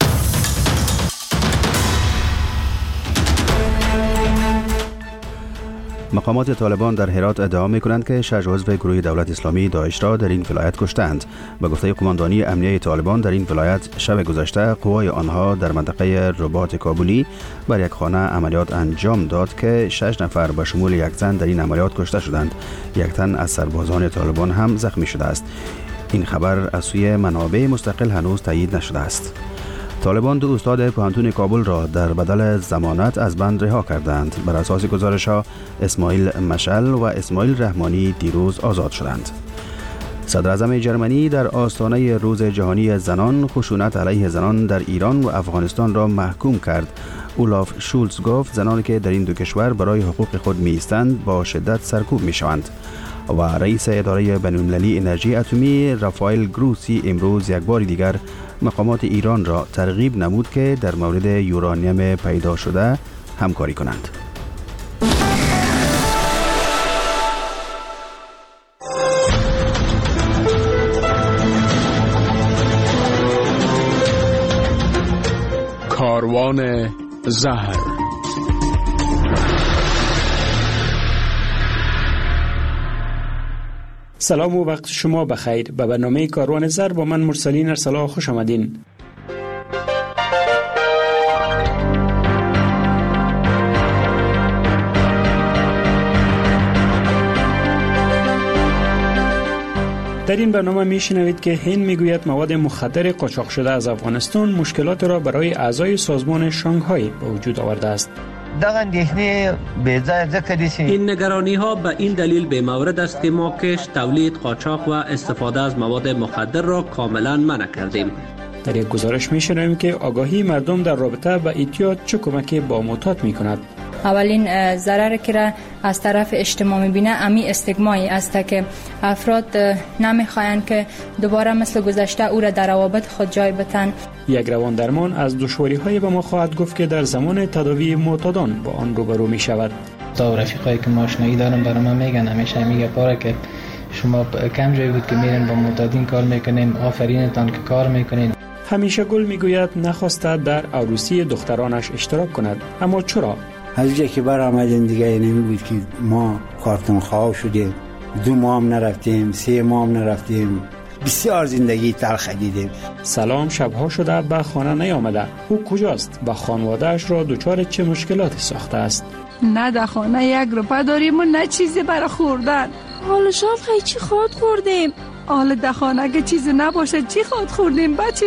مقامات طالبان در هرات ادعا می‌کنند که شش عضو گروه دولت اسلامی داعش را در این ولایت کشتند. به گفته قماندانی امنیه طالبان، در این ولایت شب گذشته قوای آنها در منطقه رباط کابلی بر یک خانه عملیات انجام داد که شش نفر به شمول یک زن در این عملیات کشته شدند. یک تن از سربازان طالبان هم زخمی شده است. این خبر از سوی منابع مستقل هنوز تایید نشده است. طالبان دو استاد پوهنتون کابل را در بدل ضمانت از بند رها کردند. بر اساس گزارش‌ها اسماعیل مشعل و اسماعیل رحمانی دیروز آزاد شدند. صدر اعظم جرمنی در آستانه روز جهانی زنان خشونت علیه زنان در ایران و افغانستان را محکوم کرد. اولاف شولز گفت زنانی که در این دو کشور برای حقوق خود می‌ایستند با شدت سرکوب می‌شوند. و رئیس اداره بین‌المللی انرژی اتمی رافائل گروسی امروز یک بار دیگر مقامات ایران را ترغیب نمود که در مورد یورانیم پیدا شده همکاری کنند. کاروان زهر. سلام و وقت شما بخیر. به برنامه کاروان زر با من مرسلین ارسلا خوش آمدین. در این برنامه میشنوید که هند میگوید مواد مخدر قاچاق شده از افغانستان مشکلات را برای اعضای سازمان شانگهای به وجود آورده است. این نگرانی ها به این دلیل به مورد است که ما کش، تولید، قاچاق و استفاده از مواد مخدر را کاملا منع کردیم. در یک گزارش میشنویم که آگاهی مردم در رابطه با اعتیاد چه کمکی با معتاد میکند. اولین ضرر که را از طرف اجتماع میبینه امی استگمایی است که افراد نمیخواین که دوباره مثل گذشته او را در روابط خود جای بتن. یک روان درمان از دشواری های به ما خواهد گفت که در زمان تداوی معتادان با آن روبرو می شود. تا رفیقایی که ماشینایی دارم برای من میگن، همیشه میگه پاره که شما کم جایی بود که میرین با معتادین کار میکنین، آفرینتان که کار میکنین. همیشه گل میگوید نخواسته در عروسی دخترانش اشتراک کند، اما چرا؟ از جایی که بر آمدیم دیگه اینمی بود که ما کارتون خواه شدیم، دو ماه هم نرفتیم، سه ماه هم نرفتیم، بسیار زندگی تلخ دیدیم. سلام شبها شده به خانه نیامده. او کجاست؟ با خانواده‌اش را دچار چه مشکلاتی ساخته است؟ نه در خانه یک روپه داریم و نه چیزی برای خوردن. حالا شاید خیلی چی خواد خوردیم؟ حالا در خانه اگه چیزی نباشه چی خواد خوردیم بچه؟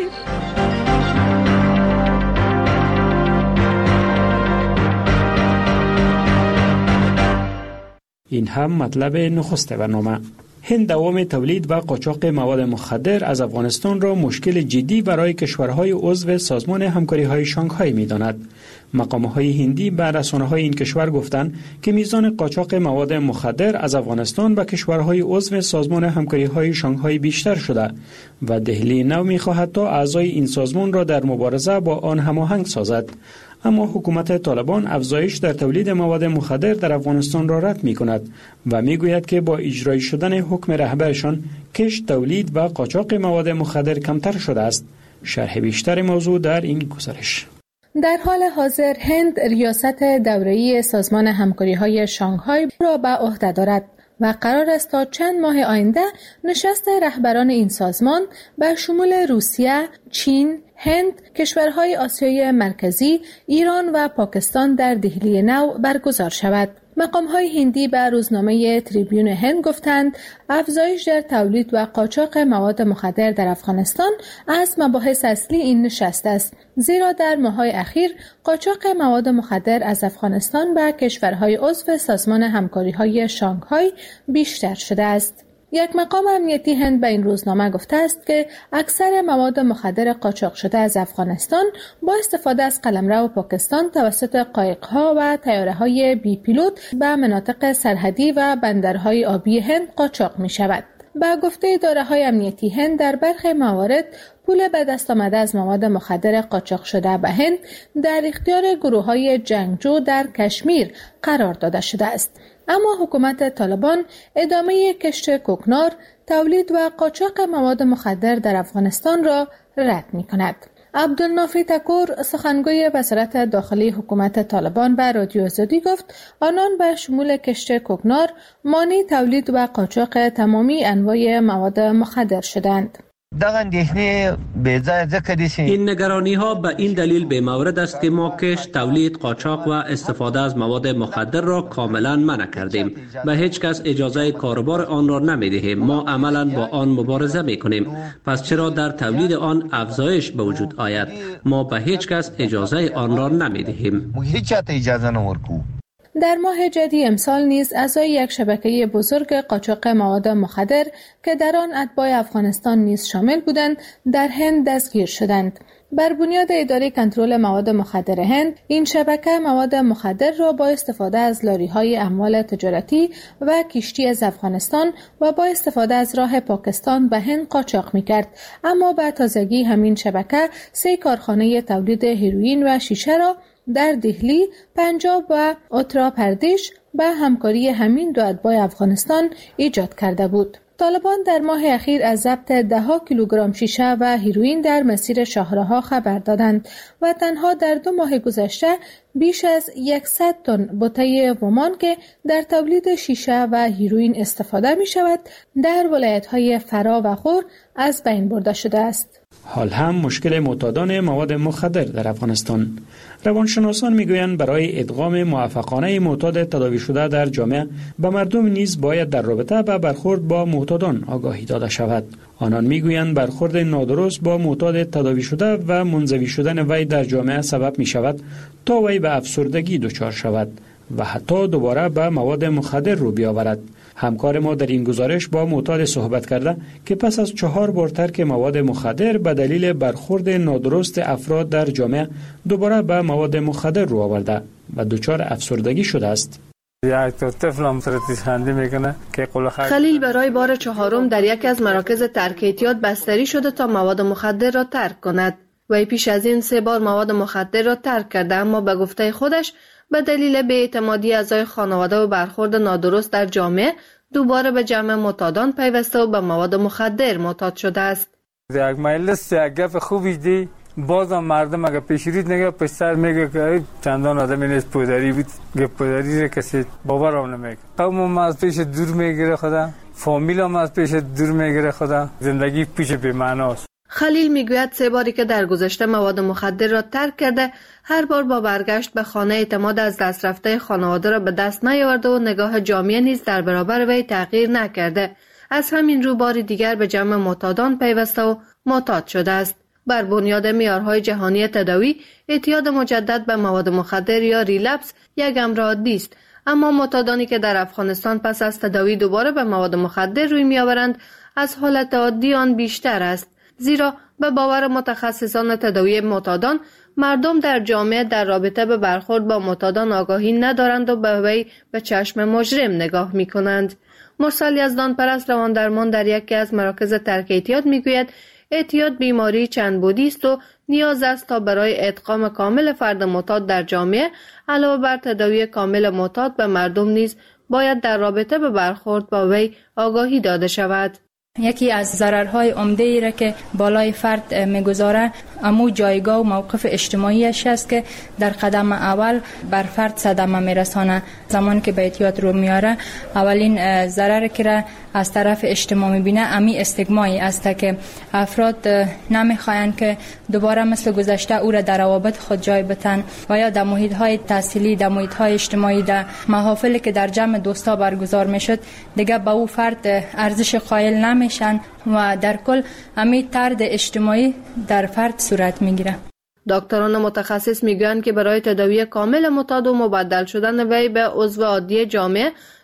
این هم مطلب نخست برنامه. هند دوام تولید و قاچاق مواد مخدر از افغانستان را مشکل جدی برای کشورهای عضو سازمان همکاری‌های شانگهای می‌داند. مقام‌های هندی به رسانه‌های این کشور گفتند که میزان قاچاق مواد مخدر از افغانستان به کشورهای عضو سازمان همکاری‌های شانگهای بیشتر شده و دهلی نو می‌خواهد تا اعضای این سازمان را در مبارزه با آن هماهنگ سازد. اما حکومت طالبان افزایش در تولید مواد مخدر در افغانستان را رد می کند و می گوید که با اجرای شدن حکم رهبرشان کش، تولید و قاچاق مواد مخدر کمتر شده است. شرح بیشتر موضوع در این گزارش. در حال حاضر هند ریاست دوره‌ای سازمان همکاری‌های شانگهای را به عهده دارد و قرار است تا چند ماه آینده نشست رهبران این سازمان به شمول روسیه، چین، هند، کشورهای آسیای مرکزی، ایران و پاکستان در دهلی نو برگزار شود. مقام‌های هندی به روزنامه تریبیون هند گفتند افزایش در تولید و قاچاق مواد مخدر در افغانستان از مباحث اصلی این نشست است، زیرا در ماه‌های اخیر قاچاق مواد مخدر از افغانستان به کشورهای عضو سازمان همکاری‌های شانگهای بیشتر شده است. یک مقام امنیتی هند به این روزنامه گفته است که اکثر مواد مخدر قاچاق شده از افغانستان با استفاده از قلمرو پاکستان توسط قایق‌ها و طیاره‌های بی پیلوت به مناطق سرحدی و بندرهای آبی هند قاچاق می‌شود. با گفته اداره‌های امنیتی هند در برخی موارد پول به دست آمده از مواد مخدر قاچاق شده به هند در اختیار گروه‌های جنگجو در کشمیر قرار داده شده است. اما حکومت طالبان ادامه کشت کوکنار، تولید و قاچاق مواد مخدر در افغانستان را رد می‌کند. عبدالنافی تکور سخنگوی وزارت داخلی حکومت طالبان به رادیو آزادی گفت آنان به شمول کشت کوکنار مانع تولید و قاچاق تمامی انواع مواد مخدر شدند. این نگرانی ها به این دلیل به مورد است که ما کشت، تولید، قاچاق و استفاده از مواد مخدر را کاملا منع کردیم. به هیچ کس اجازه کاروبار آن را نمی دهیم. ما عملا با آن مبارزه می کنیم. پس چرا در تولید آن افزایش به وجود آید؟ ما به هیچ کس اجازه آن را نمی دهیم. در ماه جدی امسال نیز اعضای یک شبکه بزرگ قاچاق مواد مخدر که در آن اتباع افغانستان نیز شامل بودند در هند دستگیر شدند. بر بنیاد اداره کنترل مواد مخدر هند، این شبکه مواد مخدر را با استفاده از لاری‌های اموال تجارتی و کشتی از افغانستان و با استفاده از راه پاکستان به هند قاچاق می‌کرد. اما به تازگی همین شبکه سه کارخانه تولید هیروئین و شیشه را در دهلی، پنجاب و اتر پردیش به همکاری همین دو اتباع افغانستان ایجاد کرده بود. طالبان در ماه اخیر از ضبط ده ها کیلوگرم شیشه و هیروئین در مسیر شاهراها خبر دادند و تنها در دو ماه گذشته بیش از صد تن بوته ومان که در تولید شیشه و هیروئین استفاده می شود در ولایت‌های فرا و غور از بین برده شده است. حال هم مشکل معتادان مواد مخدر در افغانستان. روانشناسان میگویند برای ادغام موفقانه معتاد تداوی شده در جامعه به مردم نیز باید در رابطه با برخورد با معتادان آگاهی داده شود. آنان میگویند برخورد نادرست با معتاد تداوی شده و منزوی شدن وی در جامعه سبب می شود تا وی به افسردگی دچار شود و حتی دوباره به مواد مخدر رو بیاورد. همکار ما در این گزارش با معتاد صحبت کرده که پس از چهار بار ترک مواد مخدر به دلیل برخورد نادرست افراد در جامعه دوباره به مواد مخدر رو آورده و دچار افسردگی شده است. خلیل برای بار چهارم در یکی از مراکز ترک اعتیاد بستری شده تا مواد مخدر را ترک کند. وی پیش از این سه بار مواد مخدر را ترک کرده، اما به گفته خودش به دلیل بی‌اعتمادی اعضای خانواده و برخورد نادرست در جامعه دوباره به جمع معتادان پیوسته و به مواد مخدر معتاد شده است. یک مجلس یک گپ خوبی دی بازم مردم اگه پیشرید نگه پسر میگه که چندان آدمی نیست پدری بود، گپ پدری را کسی باور هم نمیگه. قوم هم از پیش دور میگیره خدا، فامیل هم از پیش دور میگیره خدا، زندگی پیش بی معناست. خلیل میگوید سه باری که در گذشته مواد مخدر را ترک کرده، هر بار با برگشت به خانه اعتماد از دست رفته خانواده را به دست نیاورده و نگاه جامعه نیز در برابر وی تغییر نکرده. از همین رو بار دیگر به جمع معتادان پیوسته و معتاد شده است. بر بنیاد معیارهای جهانی تداوی، اعتیاد مجدد به مواد مخدر یا ریلپس یک امر عادی است، اما معتادانی که در افغانستان پس از تداوی دوباره به مواد مخدر روی میآورند، از حالت عادی آن بیشتر است. زیرا به باور متخصصان تداوی معتادان، مردم در جامعه در رابطه به برخورد با معتادان آگاهی ندارند و به وی به چشم مجرم نگاه می کنند. مرسل یزدان پرست رواندرمان در یکی از مراکز ترک اعتیاد می گوید اعتیاد بیماری چند بعدی است و نیاز است تا برای ادغام کامل فرد معتاد در جامعه علاوه بر تداوی کامل معتاد به مردم نیز باید در رابطه به برخورد با وی آگاهی داده شود. یکی از ضررهای عمده ای را که بالای فرد میگذاره امو جایگاه و موقف اجتماعیش است که در قدم اول بر فرد صدمه میرسانه. زمانی که به اعتیاد رو میاره، اولین ضرر که را از طرف اجتماع میبینه امی استیگمایی است که افراد نمیخواین که دوباره مثل گذشته او را در روابط خود جای بتن و یا در محیط های تحصیلی، در محیط های اجتماعی، در محافلی که در جمع دوستا برگزار میشد دیگه به او فرد ارزش قائل نمیشن و در کل امی طرد اجتماعی در فرد صورت میگیره. دکتران متخصص میگویند که برای تداوی کامل معتاد و مبدل شدن وی به عضو عادی جامعه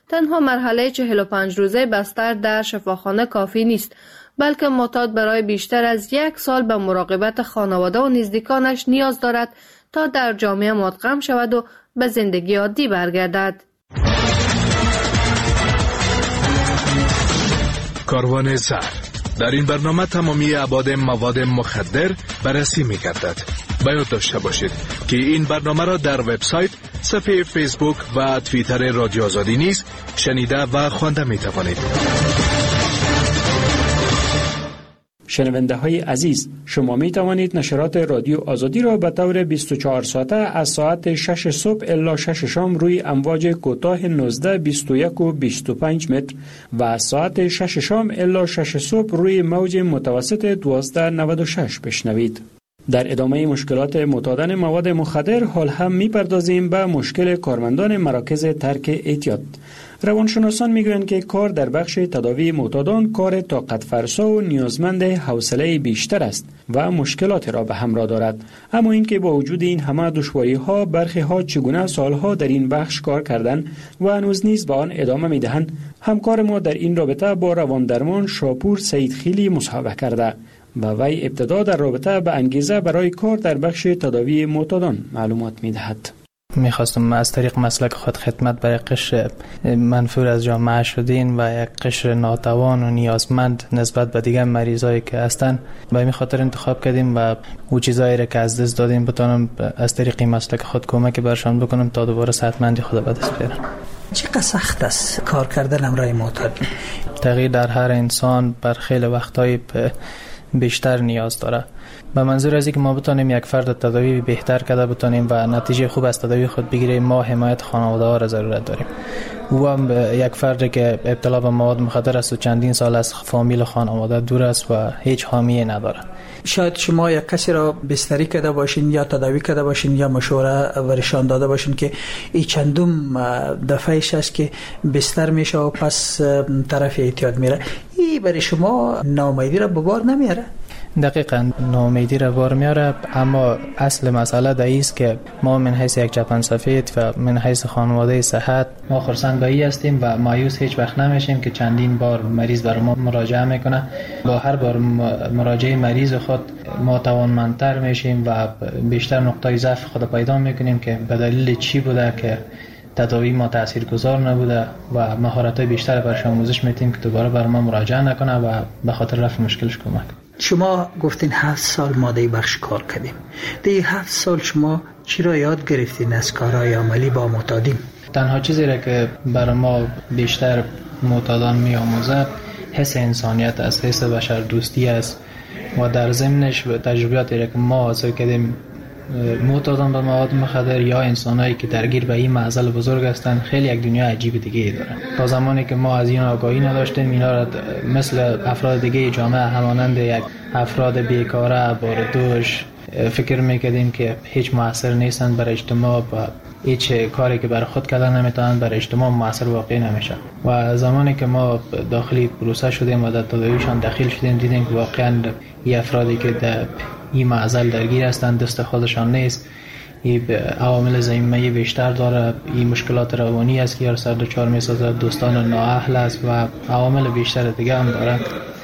تنها مرحله چهل و پنج روزه بستر در شفاخانه کافی نیست، بلکه معتاد برای بیشتر از یک سال به مراقبت خانواده و نزدیکانش نیاز دارد تا در جامعه مدغم شود و به زندگی عادی برگردد. کاروان زهر. در این برنامه تمامی ابعاد مواد مخدر بررسی می گردد. باید داشته باشید که این برنامه را در وبسایت، صفحه فیسبوک و توییتر رادیو آزادی نیز شنیده و خوانده می توانید. شنونده های عزیز، شما می توانید نشرات رادیو آزادی را به طور بیست و چهار ساعته از ساعت شش صبح الی شش شام روی امواج کوتاه نوزده، بیست و یک و بیست و پنج متر و از ساعت شش شام الی شش صبح روی موج متوسط دوازده نود و شش بشنوید. در ادامه مشکلات معتادان مواد مخدر حال هم می‌پردازیم به مشکل کارمندان مراکز ترک اعتیاد. روانشناسان میگویند که کار در بخش تداوی معتادان کار طاقت فرسا و نیازمند حوصله بیشتر است و مشکلات را به همراه دارد. اما اینکه با وجود این همه دشواری‌ها برخی ها چگونه سالها در این بخش کار کردند و هنوز نیز به آن ادامه می‌دهند، همکار ما در این رابطه با رواندرمان شاپور سیدخیلی مصاحبه کرده و وی ابتدا در رابطه به انگیزه برای کار در بخش تداوی معتادان معلومات می‌دهد. میخواستم از طریق مسلک خود خدمت برای قشر منفور از جامعه شدین و یک قشر ناتوان و نیازمند نسبت به دیگر مریضایی که هستن به این خاطر انتخاب کردیم و او چیزایی را که از دست دادیم بتونم از طریق مسلک خود کمک برشان بکنم تا دوباره صحتمندی خود به دست بیارن. چقدر سخت است کار کردن همراه معتاد؟ تغییر در هر انسان بر خیلی وقتایی بیشتر نیاز داره. به منظور از اینکه ما بتونیم یک فرد تداوی بهتر کرده بتونیم و نتیجه خوب از تداوی خود بگیریم، ما حمایت خانواده ها را ضرورت داریم. او هم یک فرد که ابتلا به مواد مخدر است و چندین سال از فامیل خانواده دور است و هیچ حامی نداره. شاید شما یک کسی را بستری کرده باشین یا تداوی کرده باشین یا مشوره ورشان داده باشین که این چندم دفعهش است که بستر میشه و پس طرف اعتیاد میره، این برای شما ناامیدی را به بار نمیاره؟ دقیقاً ناامیدی را بار میاره، اما اصل مسئله در است که ما من حیث یک جپن سفید و من حیث خانواده صحت ما خرسند به این هستیم و مایوس هیچ وقت نمیشیم که چندین بار مریض بر ما مراجعه میکنه. با هر بار مراجعه مریض خود ما توانمندتر میشیم و بیشتر نقطه ضعف خود پیدا میکنیم که به دلیل چی بوده که تداوی ما تاثیرگذار نبوده و مهارت‌های بیشتر برش آموزش میدیم که دوباره بر ما مراجعه نکنه و به خاطر رفع مشکلش کمک. شما گفتین هفت سال ماده بخش کار کردیم. در این هفت سال شما چی را یاد گرفتین از کارهای عملی با معتادین؟ تنها چیزی را که برای ما بیشتر معتادان می آموزه حس انسانیت است، حس بشر دوستی است و در ضمنش تجربیاتی را که ما حاصل کردیم معتادان به مواد مخدر یا انسانایی که درگیر به این معضل بزرگ هستند خیلی یک دنیا عجیب دیگه دارن. تا زمانی که ما از این آگاهی نداشتیم اینا را مثل افراد دیگه جامعه همانند یک افراد بیکاره باردوش فکر میکردیم که هیچ مؤثر نیستند برای اجتماع و هیچ کاری که برای خود کردن نمیتونن برای اجتماع مؤثر واقعی نمیشه. و زمانی که ما داخلی پروسه شدیم و در تداویشان داخل شدیم دیدیم که واقعا این افرادی که در این معضل درگیر هستند دست خودشان نیست، این عوامل زمینه‌ای بیشتر داره، این مشکلات روانی است که یا سر دچار میسازه، دوستان نااهل است و عوامل بیشتر دیگه هم داره.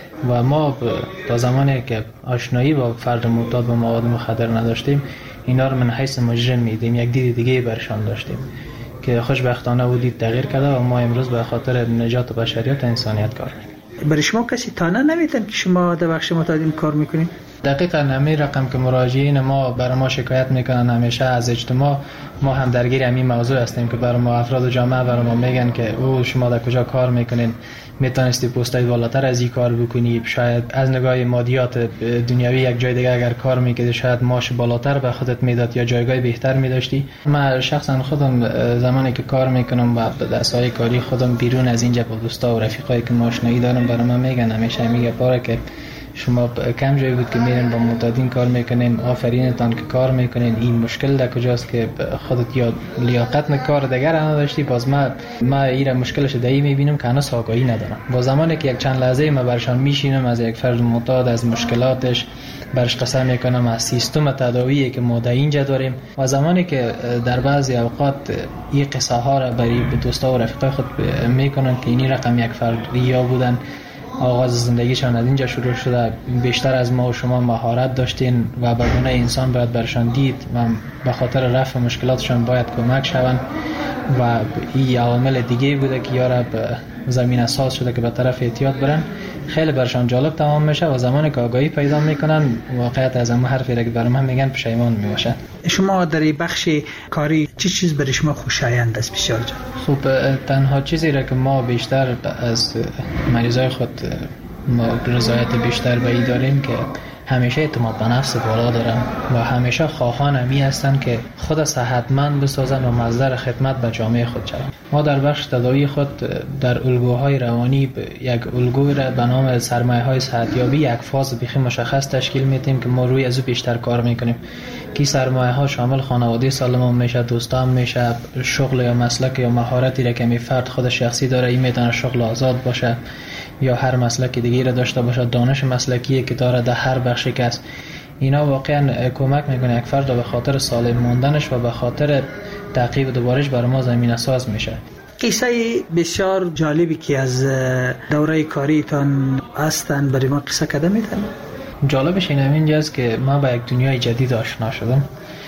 و ما تا زمانی که آشنایی با فرد معتاد به مواد مخدر نداشتیم اینا رو من حیث مجرم میدیم، یک دید دیگه برشان داشتیم که خوشبختانه او دید تغییر کرده و ما امروز به خاطر نجات بشریت انسانیت کار میکنیم. برای شما کسی تانه نمیتن که شما در بخش معتادین کار میکنین؟ دقیقاً همین رقم که مراجعین ما برای ما شکایت میکنن همیشه از اجتماع، ما هم درگیر همین موضوع هستیم که برای ما افراد جامعه برای ما میگن که او شما در کجا کار میکنین، میتونستی پستای بالاتر از این کار بکنی، شاید از نگاه مادیات دنیوی یک جای دیگه اگر کار میکردی شاید معاش بالاتر به خودت میداد یا جایگاه بهتر میداشتی. من شخصا خودم زمانی که کار میکنم و دستای کاری خودم بیرون از اینجا با دوستا و رفیقایی که آشنایی دارم برای من میگن همیشه میگه پاره که شما کم جایی بود که میرین با معتادین کار میکنین، آفرینتان که کار میکنین، این مشکل در کجاست که خودت یا لیاقت کار دیگر نداشتی. باز ما ما ایرا مشکلش دایی میبینم که هنوز آگاهی ندارم. با زمانی که یک چند لحظه ما برشان میشینم از یک فرد معتاد، از مشکلاتش برش قصه میکنم، از سیستم تداویی که ما در اینجا داریم، و زمانی که در بعضی اوقات این قصه ها را برای دوستا و رفیقای خود میکنن که اینی رقم یک فرد ریا بودن، آغاز زندگیشان از اینجا شروع شده، بیشتر از ما و شما مهارت داشتین و به گونه انسان باید برشان دید و به خاطر رفع مشکلاتشان باید کمک شوند و این عوامل دیگه بوده که یارا به زمین اساس شده که به طرف اعتیاد برن. خیلی برشان جالب تمام میشه و زمانی که آگاهی پیدا میکنن واقعیت از همه حرفی را که برام هم میگن پشیمان میباشن. شما در این بخش کاری چی چیز برای شما خوشایند است؟ بسیار جان. خب تنها چیزی را که ما بیشتر از مریضای خود ما رضایت بیشتر به این داریم که همیشه اعتماد به نفس بالا دارن و همیشه خواهان همی هستن که خود صحتمند بسازن و مصدر خدمت به جامعه خود شوند. ما در بخش تداوی خود در الگوهای روانی یک الگوی را به نام سرمایه‌های صحتیابی یک فاز بیخی مشخص تشکیل میدیم که ما روی از او بیشتر کار میکنیم. کی سرمایه‌ها شامل خانواده سالم میشه، دوستان میشه، شغل یا مسلک یا مهارتی را که می فرد خود شخصی داره، این میتونه شغل آزاد باشه یا هر مسلک دیگری را داشته باشه، دانش مسلکی که داره در هر بخشی که است. اینا واقعا کمک میکنه یک فرد به خاطر سالم موندنش و به خاطر تعقیب دوبارش برای ما زمینه ساز میشه. قصه بسیار جالبی که از دوره کاریتان هستن برای ما قصه کده میتن. جالبش این همینجاست که ما با یک دنیای جدید آشنا شدم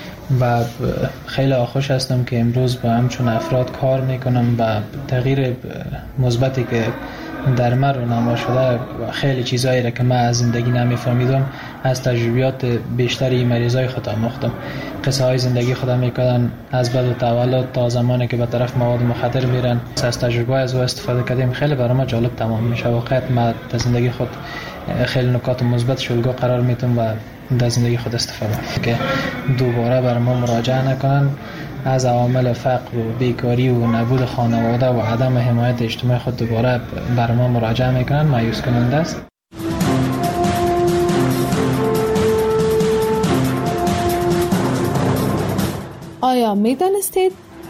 و خیلی خوش هستم که امروز با همچون افراد کار میکنم و تغییر مثبتی که در من رونما شده و خیلی چیزایی را که من از زندگی نمیفهمیدم از تجربیات بیشتری مریضای خود آموختم. قصه های زندگی خودم میکردن از بعد تولد تا زمانی که به طرف مواد مخدر میرن، از تجربه از او استفاده کردیم. خیلی برای ما جالب تمام میشه. واقعا من در زندگی خود خیلی نکات مثبت شلگو قرار میتونم و در زندگی خود استفاده که دوباره برای ما مراجعه نکنن، از عوامل فقر و بیکاری و نبود خانواده و عدم حمایت اجتماعی خود دوباره برای ما مراجعه میکنن. مایوس کننده است. آیا میدانستید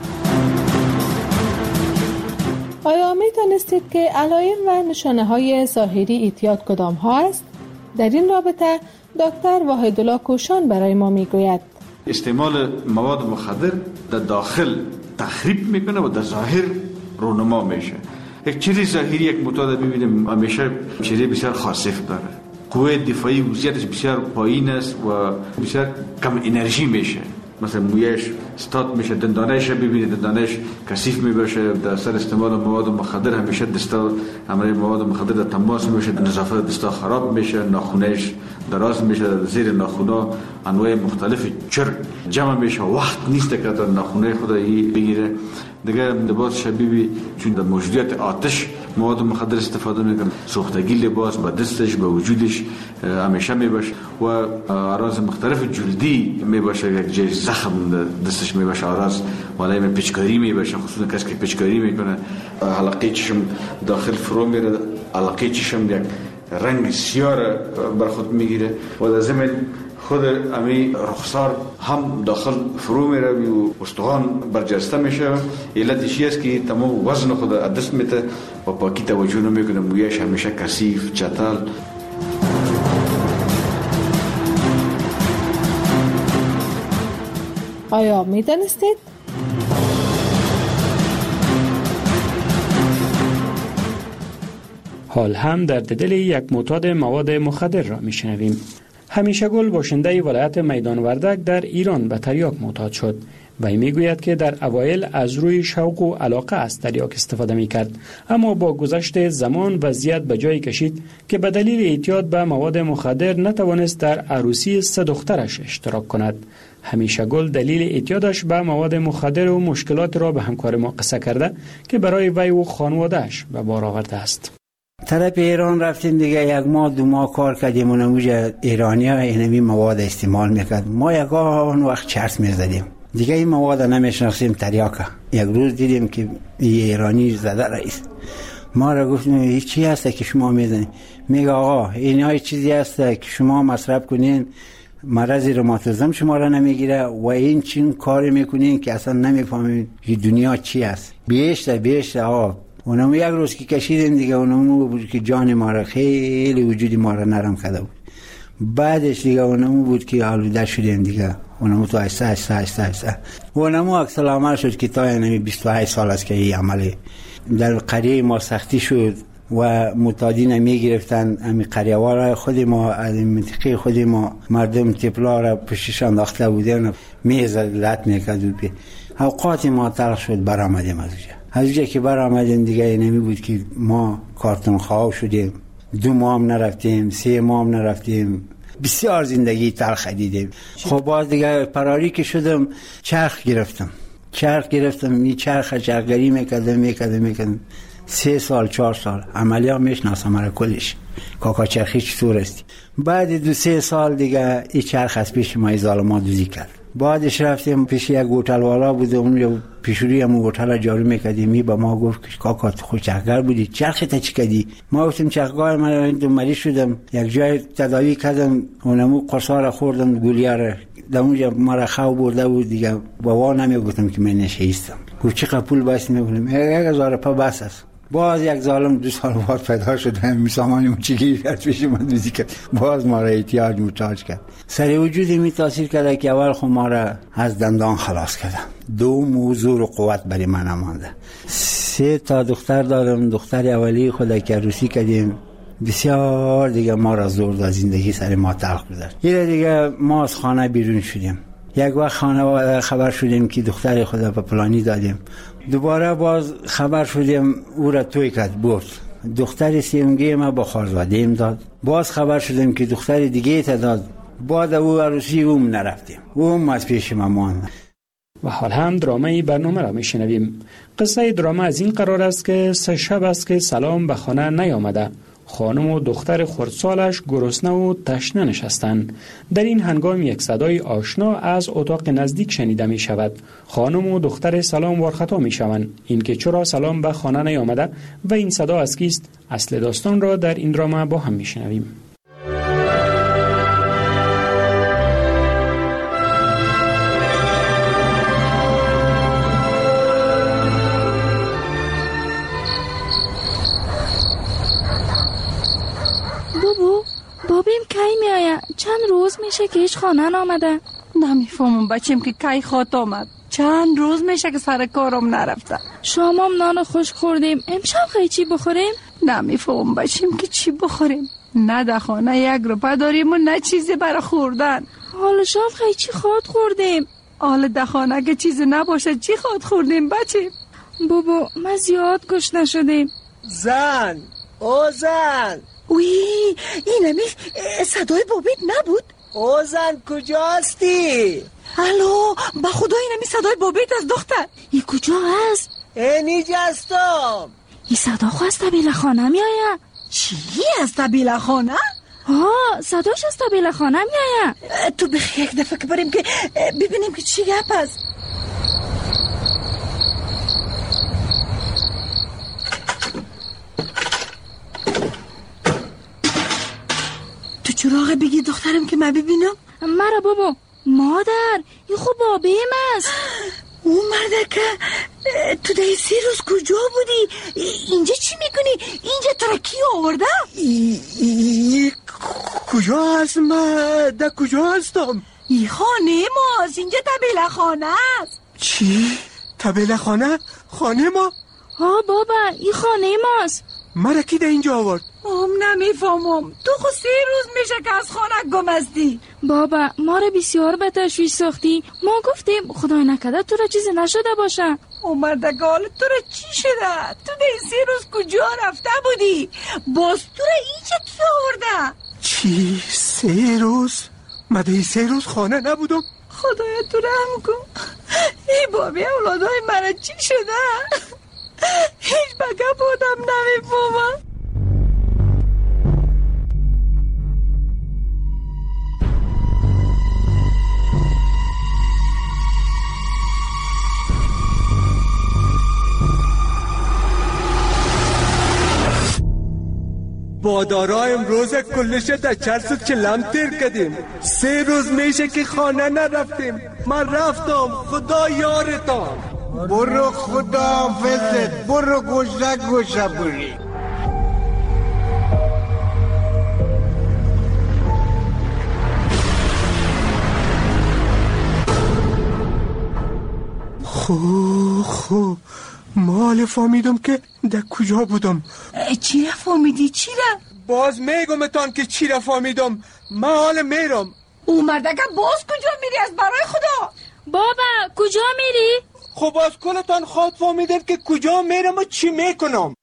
آیا میدانستید که علائم و نشانه های ظاهری اعتیاد کدام ها است؟ در این رابطه دکتر واحدالله کوشان برای ما میگوید استعمال مواد مخدر در داخل تخریب میکنه و در ظاهر رونما میشه. یک چیز ظاهری یک معتاد ببینیم همیشه چهره بسیار خاصف داره، قوه دفاعی وضعیتش بسیار پایین است و بسیار کم انرژی میشه. مثلا مویش استاد میشه، دندانش ببینید دندانش کثیف میباشه در اثر استعمال مواد مخدر. همیشه دستا همراه مواد مخدر در تماس میشه، نظافت دستا خراب میشه، ناخونش دراز میشه، زیر ناخونا انواع مختلف چرک جمع میشه، وقت نیست که در ناخونه خود بگیره دیگه. لباس شبیه چون در موجودیت آتش مواد مخدر استفاده میکنه، سوختگی لباس با دستش با وجودش همیشه میباشه و اعراض مختلف جلدی میباشه، یک جای زخم دستش میباشه، اعراض ملایم پیچکاری میباشه، خصوصا کسی که پیچکاری میکنه حلقه چشم داخل فرو میره، حلقه چشم یک رنگ سیاه بر خود میگیره و در ضمن خود امی رخسار هم داخل فرو میره و استخوان برجسته میشه. علتش است که تمام وزن خود دست میته و پاکی توجه نمیکنه، مویش همیشه کثیف چتل. آیا میدانستید؟ حال هم در دل یک معتاد مواد مخدر را میشنویم. همیشه گل باشنده ولایت میدان وردک در ایران به تریاک معتاد شد و میگوید که در اوایل از روی شوق و علاقه از تریاک استفاده میکرد، اما با گذشت زمان وضعیت به جایی کشید که به دلیل اعتیاد به مواد مخدر نتوانست در عروسی سه دخترش اشتراک کند. همیشه گل دلیل اعتیادش به مواد مخدر و مشکلات را به همکار ما قصه کرده که برای وی و خانواده‌اش به بار آورده است. طرف ایران رفتیم دیگه، یک ماه دو ماه کار کردیم و نموجه ایرانی ها اینمی مواد استعمال میکرد. ما یکان وقت چرس میزدیم دیگه، این مواد نمیشناختیم تریاکه. یک روز دیدیم که ایرانی زده رئیس ما را گفتیم این چی هسته که شما میزنید؟ میگه آقا این های چیزی هسته که شما مصرف کنین مرض روماتیسم شما را نمیگیره و این چین کار میکنین که اصلا نمیفهمین که دنیا چی هست. بیشتر بیشتر آقا اونم یک روز که کشیدیم دیگه اونم بود که جان ما را خیلی وجودی ما را نرم کرده بود. بعدش دیگه اونم بود که آلوده شدیم دیگه اونم تو آهسته آهسته آهسته آهسته اونم عکس العمل شد که تا یعنی بیست و هشت سال است که این عملی در قریه ما سختی شد و متادین می گرفتن. امی قریه وارا خود ما از منطقه خود ما مردم تپلا را پشتش انداخته بودن میز لط میکرد. اوقات ما تلخ شد برآمدیم از اونجا. از اونجا که برآمدیم دیگه اینمی بود که ما کارتون خواه شدیم. دو ماه هم نرفتیم، سه ماه هم نرفتیم، بسیار زندگی تلخ دیدیم. خب باز دیگه پراری که شدم چرخ گرفتم چرخ گرفتم این چرخ چرخگری میکردم میکردم میکردم سه سال چهار سال عملی ها میشناسم مرا کلش کاکا چرخی چطور است. بعد دو سه سال دیگه این چرخ از پیش ما ظالما دوزی کرد. بعدش رفتیم پیش یک هتل والا بود اون پیشوری هم هتل جارو میکردیم. می با ما گفت کاکا تو خود چرخگر بودی چرخ تا چی کردی؟ ما گفتیم چرخگاه من دو مریض شدم یک جای تداوی کردم اونمو قرصا خوردم گولیه را در اونجا مرا خو برده بود دیگه بابا نمیگفتم که من نشیستم. گفت چقدر پول بس میگفتم یک هزار پا بس است. باز یک ظالم دو سال بعد پیدا شد همین سامانمون چی کرد پیش من دوزی کرد باز ما را احتیاج محتاج کرد. سر وجودی می تاثیر کرده که اول خود ما را از دندان خلاص کردم. دو موضوع و قوت برای من امانده. سه تا دختر دارم. دختر اولی خود که روسی کردیم بسیار دیگه ما را زور داد زندگی سر ما تلخ گذشت. یه دیگه ما از خانه بیرون شدیم. یک وقت خانه خبر شدیم که دختر خود به پلانی دادیم. دوباره باز خبر شدیم او را توی کرد برد. دختر سیمگی ما با خارزادیم داد. باز خبر شدیم که دختر دیگه تا داد. بعد او عروسی اوم نرفتیم. اوم از پیش ما ماند. و حال هم درامه برنامه را میشنویم. قصه درامه از این قرار است که سه شب است که سلام به خانه نیامده. خانم و دختر خردسالش گرسنه و تشنه نشستند. در این هنگام یک صدای آشنا از اتاق نزدیک شنیده می شود. خانم و دختر سلام وارخطا می شوند. این که چرا سلام به خانه نیامده و این صدا از کیست؟ اصل داستان را در این درامه با هم می شنویم. بابیم کی می آید؟ چند روز میشه که هیچ خانه نامده. نمیفهمم بچیم که کی خواهد آمد. چند روز میشه که سر کارم نرفته. شامم نان خوش خوردیم. امشب خیلی چی بخوریم؟ نمیفهمم بچیم که چی بخوریم. نه در خانه یک روپه داریم و نه چیزی برای خوردن. حالا شام خیلی چی خواهد خوردیم؟ حالا در خانه که چیزی نباشه چی خواهد خوردیم بچیم؟ بابا ما زیاد گشنه شدیم. زن او زن اوی این همی صدای بابیت نبود؟ او زن کجا هستی؟ الو با خدا این همی صدای بابیت از دختر. ای کجا هست؟ اینجا هستم. این صدا خو از طبیل خانه می آید. چی از طبیل خانه؟ ها صداش از طبیل خانه می آید. تو بخی یک دفعه که بریم که ببینیم که چی گپ است. چراغ بگی دخترم که من ببینم. مرا بابا مادر این خوب بابیم است. اون مرده که تو ده سی روز کجا بودی؟ اینجا چی میکنی؟ اینجا تو را کی آورده؟ ای ای کجا هست؟ من در کجا هستم؟ ای خانه ماست. اینجا طبیل خانه است. چی؟ طبیل خانه؟ خانه ما؟ ها بابا این خانه ماست. مرا کی در اینجا آورد؟ ام نمیفهمم. تو خود سی روز میشه که از خانه گم هستی. بابا ما را بسیار به تشویش ساختی. ما گفتیم خدای نکرده تو را چیزی نشده باشه. او مردگال تو را چی شده؟ تو ده سی روز کجا رفته بودی؟ باز تو را اینجا کی آورده؟ چی؟ سه روز؟ من ده سه روز خانه نبودم. خدایا تو رحم کن. ای بابی اولادای مرا چی شده؟ هیچ بگه بودم نمیفهمم. بادارا امروز کلش در چرس و چلم تیر کردیم. سه روز میشه که خانه نرفتیم. من رفتم، خدا یارتان. برو خدا حافظت، برو گوشه گوشه بری. خو خو مال فهمیدم که در کجا بودم. چی را فهمیدی؟ چی را؟ باز میگمتان که چی را فهمیدم. من حال میرم. او مردگه باز کجا میری از برای خدا؟ بابا کجا میری؟ خب باز کلتان خود فهمیدن که کجا میرم و چی میکنم.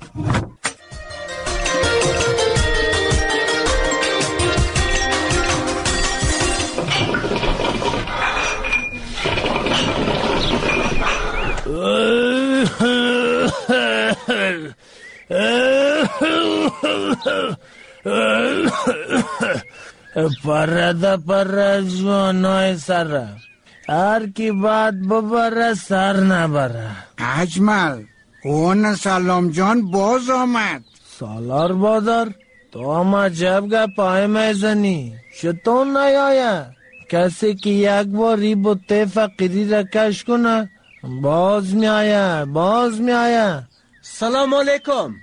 پرده پر جوانای سر هر کی باد ببره سر نبره. اجمل اون سلام جان باز آمد. سالار بادر تو هم عجب گه پای میزنی. چطور نیایه کسی که یک باری بوته فقیری را کش کنه باز میایه باز میایه. سلام علیکم.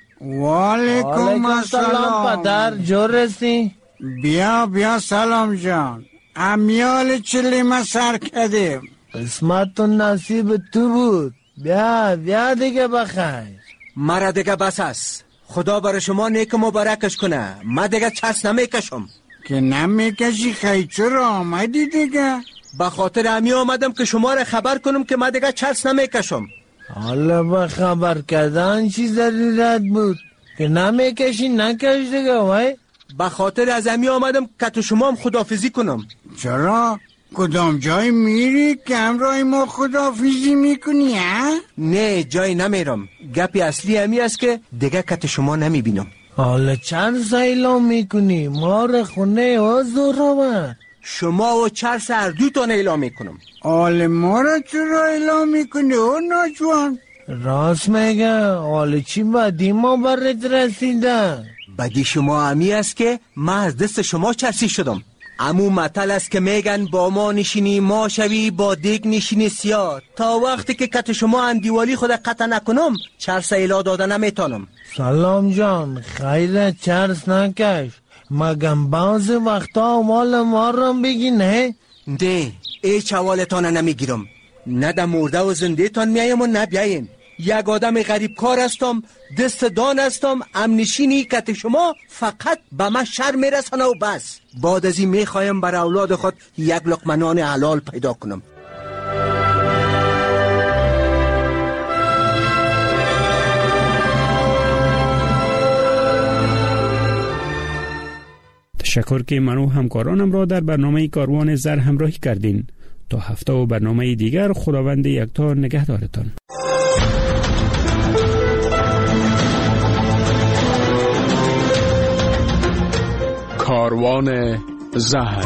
وعلیکم السلام. پدر جور رسی؟ بیا بیا سلام جان. امیال چلی ما سر کردیم. قسمت و نصیب تو بود. بیا بیا دیگه بخیر. مرا دیگه بس است. خدا برای شما نیک مبارکش کنه. من دیگه چرس نمیکشم. که نمیکشی خیلی چرا آمدی دیگه؟ به خاطر امی آمدم که شما را خبر کنم که من دیگه چرس نمیکشم. حالا به خبر کردن چی ضرورت بود که نمیکشی نکش دیگه وای. به خاطر از امی آمدم که تو شما هم خداحافظی کنم. چرا؟ کدام جای میری که همراه ما خداحافظی میکنی ها؟ نه جای نمیرم. گپی اصلی امی است که دیگه کت شما نمیبینم. حالا چند سایلام میکنی؟ ما را خونه حضور آمد. شما و چرس هر دو تان اعلام میکنم. حال ما را چرا اعلام میکنی او ناجوان؟ راست میگه. حال چی بدی ما برد رسیده؟ بدی شما امی است که من از دست شما چرسی شدم. امو مطل است که میگن با ما نشینی ما شوی با دیگ نشینی سیاه. تا وقتی که کت شما اندیوالی خود قطع نکنم چرس ایلا داده نمیتانم. سلام جان خیر چرس نکش. مگم بعض وقتا مال ما را بگی نه؟ نه ایچ حوالتان نمیگیرم. نه در مرده و زنده تان میایم و نه بیایم. یک آدم غریب کار هستم، دست دان هستم. امنشینی کت شما فقط به من شر میرسانه و بس. بعد از این میخوایم بر اولاد خود یک لقمه نان حلال پیدا کنم. تشکر که من و همکارانم را در برنامه کاروان زر همراهی کردین. تا هفته و برنامه دیگر خداوند یکتا نگهدارتان. کاروان زهر.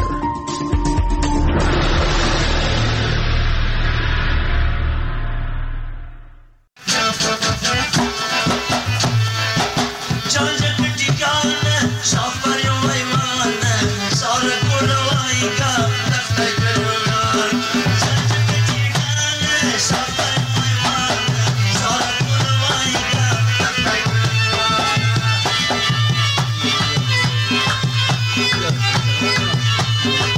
Yeah.